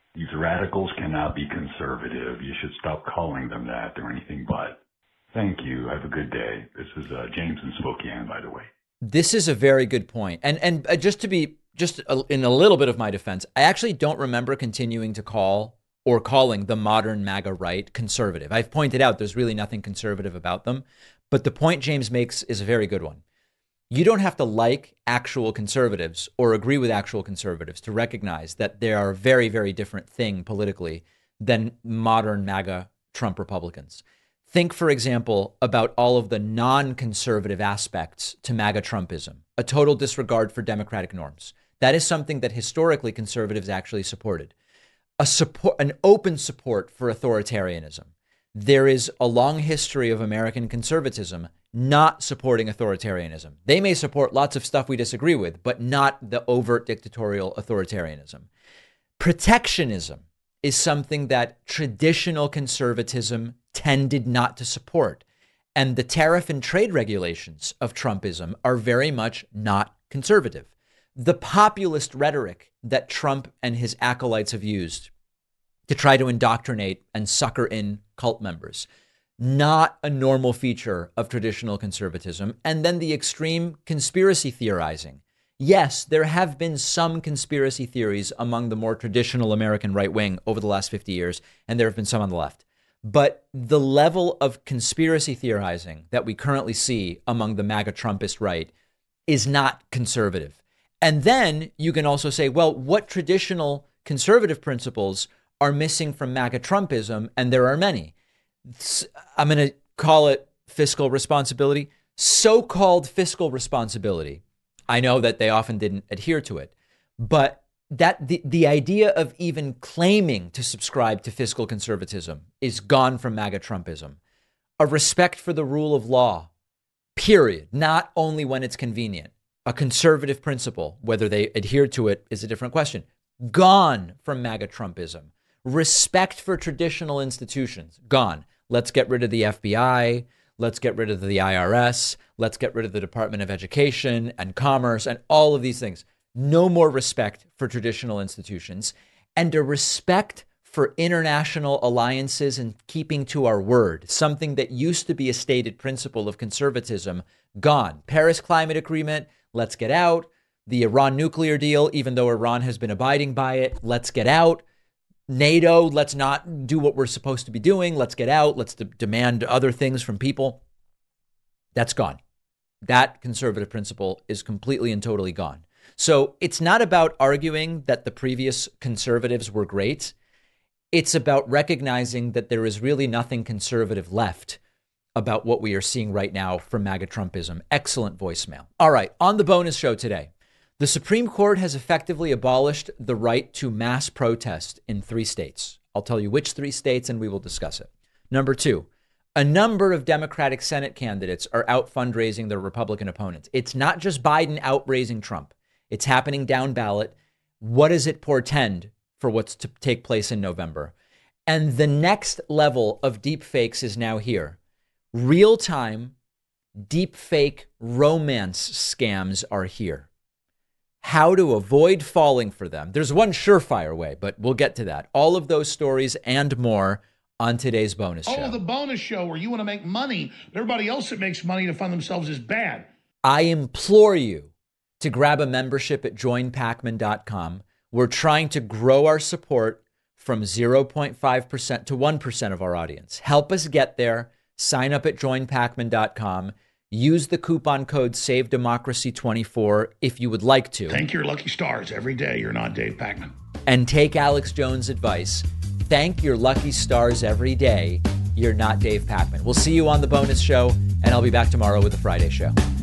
These radicals cannot be conservative. You should stop calling them that. They're anything but. Thank you. Have a good day. This is uh, James in Spokane, by the way. This is a very good point. And and uh, just to be, just a, in a little bit of my defense, I actually don't remember continuing to call or calling the modern MAGA right conservative. I've pointed out there's really nothing conservative about them. But the point James makes is a very good one. You don't have to like actual conservatives or agree with actual conservatives to recognize that they are a very, very different thing politically than modern MAGA Trump Republicans. Think, for example, about all of the non-conservative aspects to MAGA Trumpism, a total disregard for democratic norms. That is something that historically conservatives actually supported. A support, an open support for authoritarianism. There is a long history of American conservatism not supporting authoritarianism. They may support lots of stuff we disagree with, but not the overt dictatorial authoritarianism. Protectionism is something that traditional conservatism tended not to support. And the tariff and trade regulations of Trumpism are very much not conservative. The populist rhetoric that Trump and his acolytes have used to try to indoctrinate and sucker in cult members, not a normal feature of traditional conservatism. And then the extreme conspiracy theorizing. Yes, there have been some conspiracy theories among the more traditional American right wing over the last fifty years, and there have been some on the left. But the level of conspiracy theorizing that we currently see among the MAGA Trumpist right is not conservative. And then you can also say, well, what traditional conservative principles are missing from MAGA Trumpism? And there are many. I'm going to call it fiscal responsibility, so-called fiscal responsibility. I know that they often didn't adhere to it, but that the, the idea of even claiming to subscribe to fiscal conservatism is gone from MAGA Trumpism. A respect for the rule of law, period, not only when it's convenient. A conservative principle, whether they adhere to it is a different question, gone from MAGA Trumpism. Respect for traditional institutions, gone. Let's get rid of the F B I. Let's get rid of the I R S. Let's get rid of the Department of Education and Commerce and all of these things. No more respect for traditional institutions and a respect for international alliances and keeping to our word, something that used to be a stated principle of conservatism, gone. Paris Climate Agreement, let's get out. The Iran nuclear deal, even though Iran has been abiding by it, let's get out. NATO, let's not do what we're supposed to be doing. Let's get out. Let's de- demand other things from people. That's gone. That conservative principle is completely and totally gone. So it's not about arguing that the previous conservatives were great. It's about recognizing that there is really nothing conservative left about what we are seeing right now from MAGA Trumpism. Excellent voicemail. All right, on the bonus show today, the Supreme Court has effectively abolished the right to mass protest in three states. I'll tell you which three states and we will discuss it. Number two, a number of Democratic Senate candidates are out fundraising their Republican opponents. It's not just Biden outraising Trump. It's happening down ballot. What does it portend for what's to take place in November? And the next level of deep fakes is now here. Real-time deep fake romance scams are here. How to avoid falling for them. There's one surefire way, but we'll get to that. All of those stories and more on today's bonus show. Oh, the bonus show where you want to make money. Everybody else that makes money to fund themselves is bad. I implore you to grab a membership at join pacman dot com. We're trying to grow our support from zero point five percent to one percent of our audience. Help us get there. Sign up at join pacman dot com. Use the coupon code save democracy twenty-four if you would like to. Thank your lucky stars every day you're not Dave Pacman. And take Alex Jones' advice. Thank your lucky stars every day you're not Dave Pacman. We'll see you on the bonus show, and I'll be back tomorrow with the Friday show.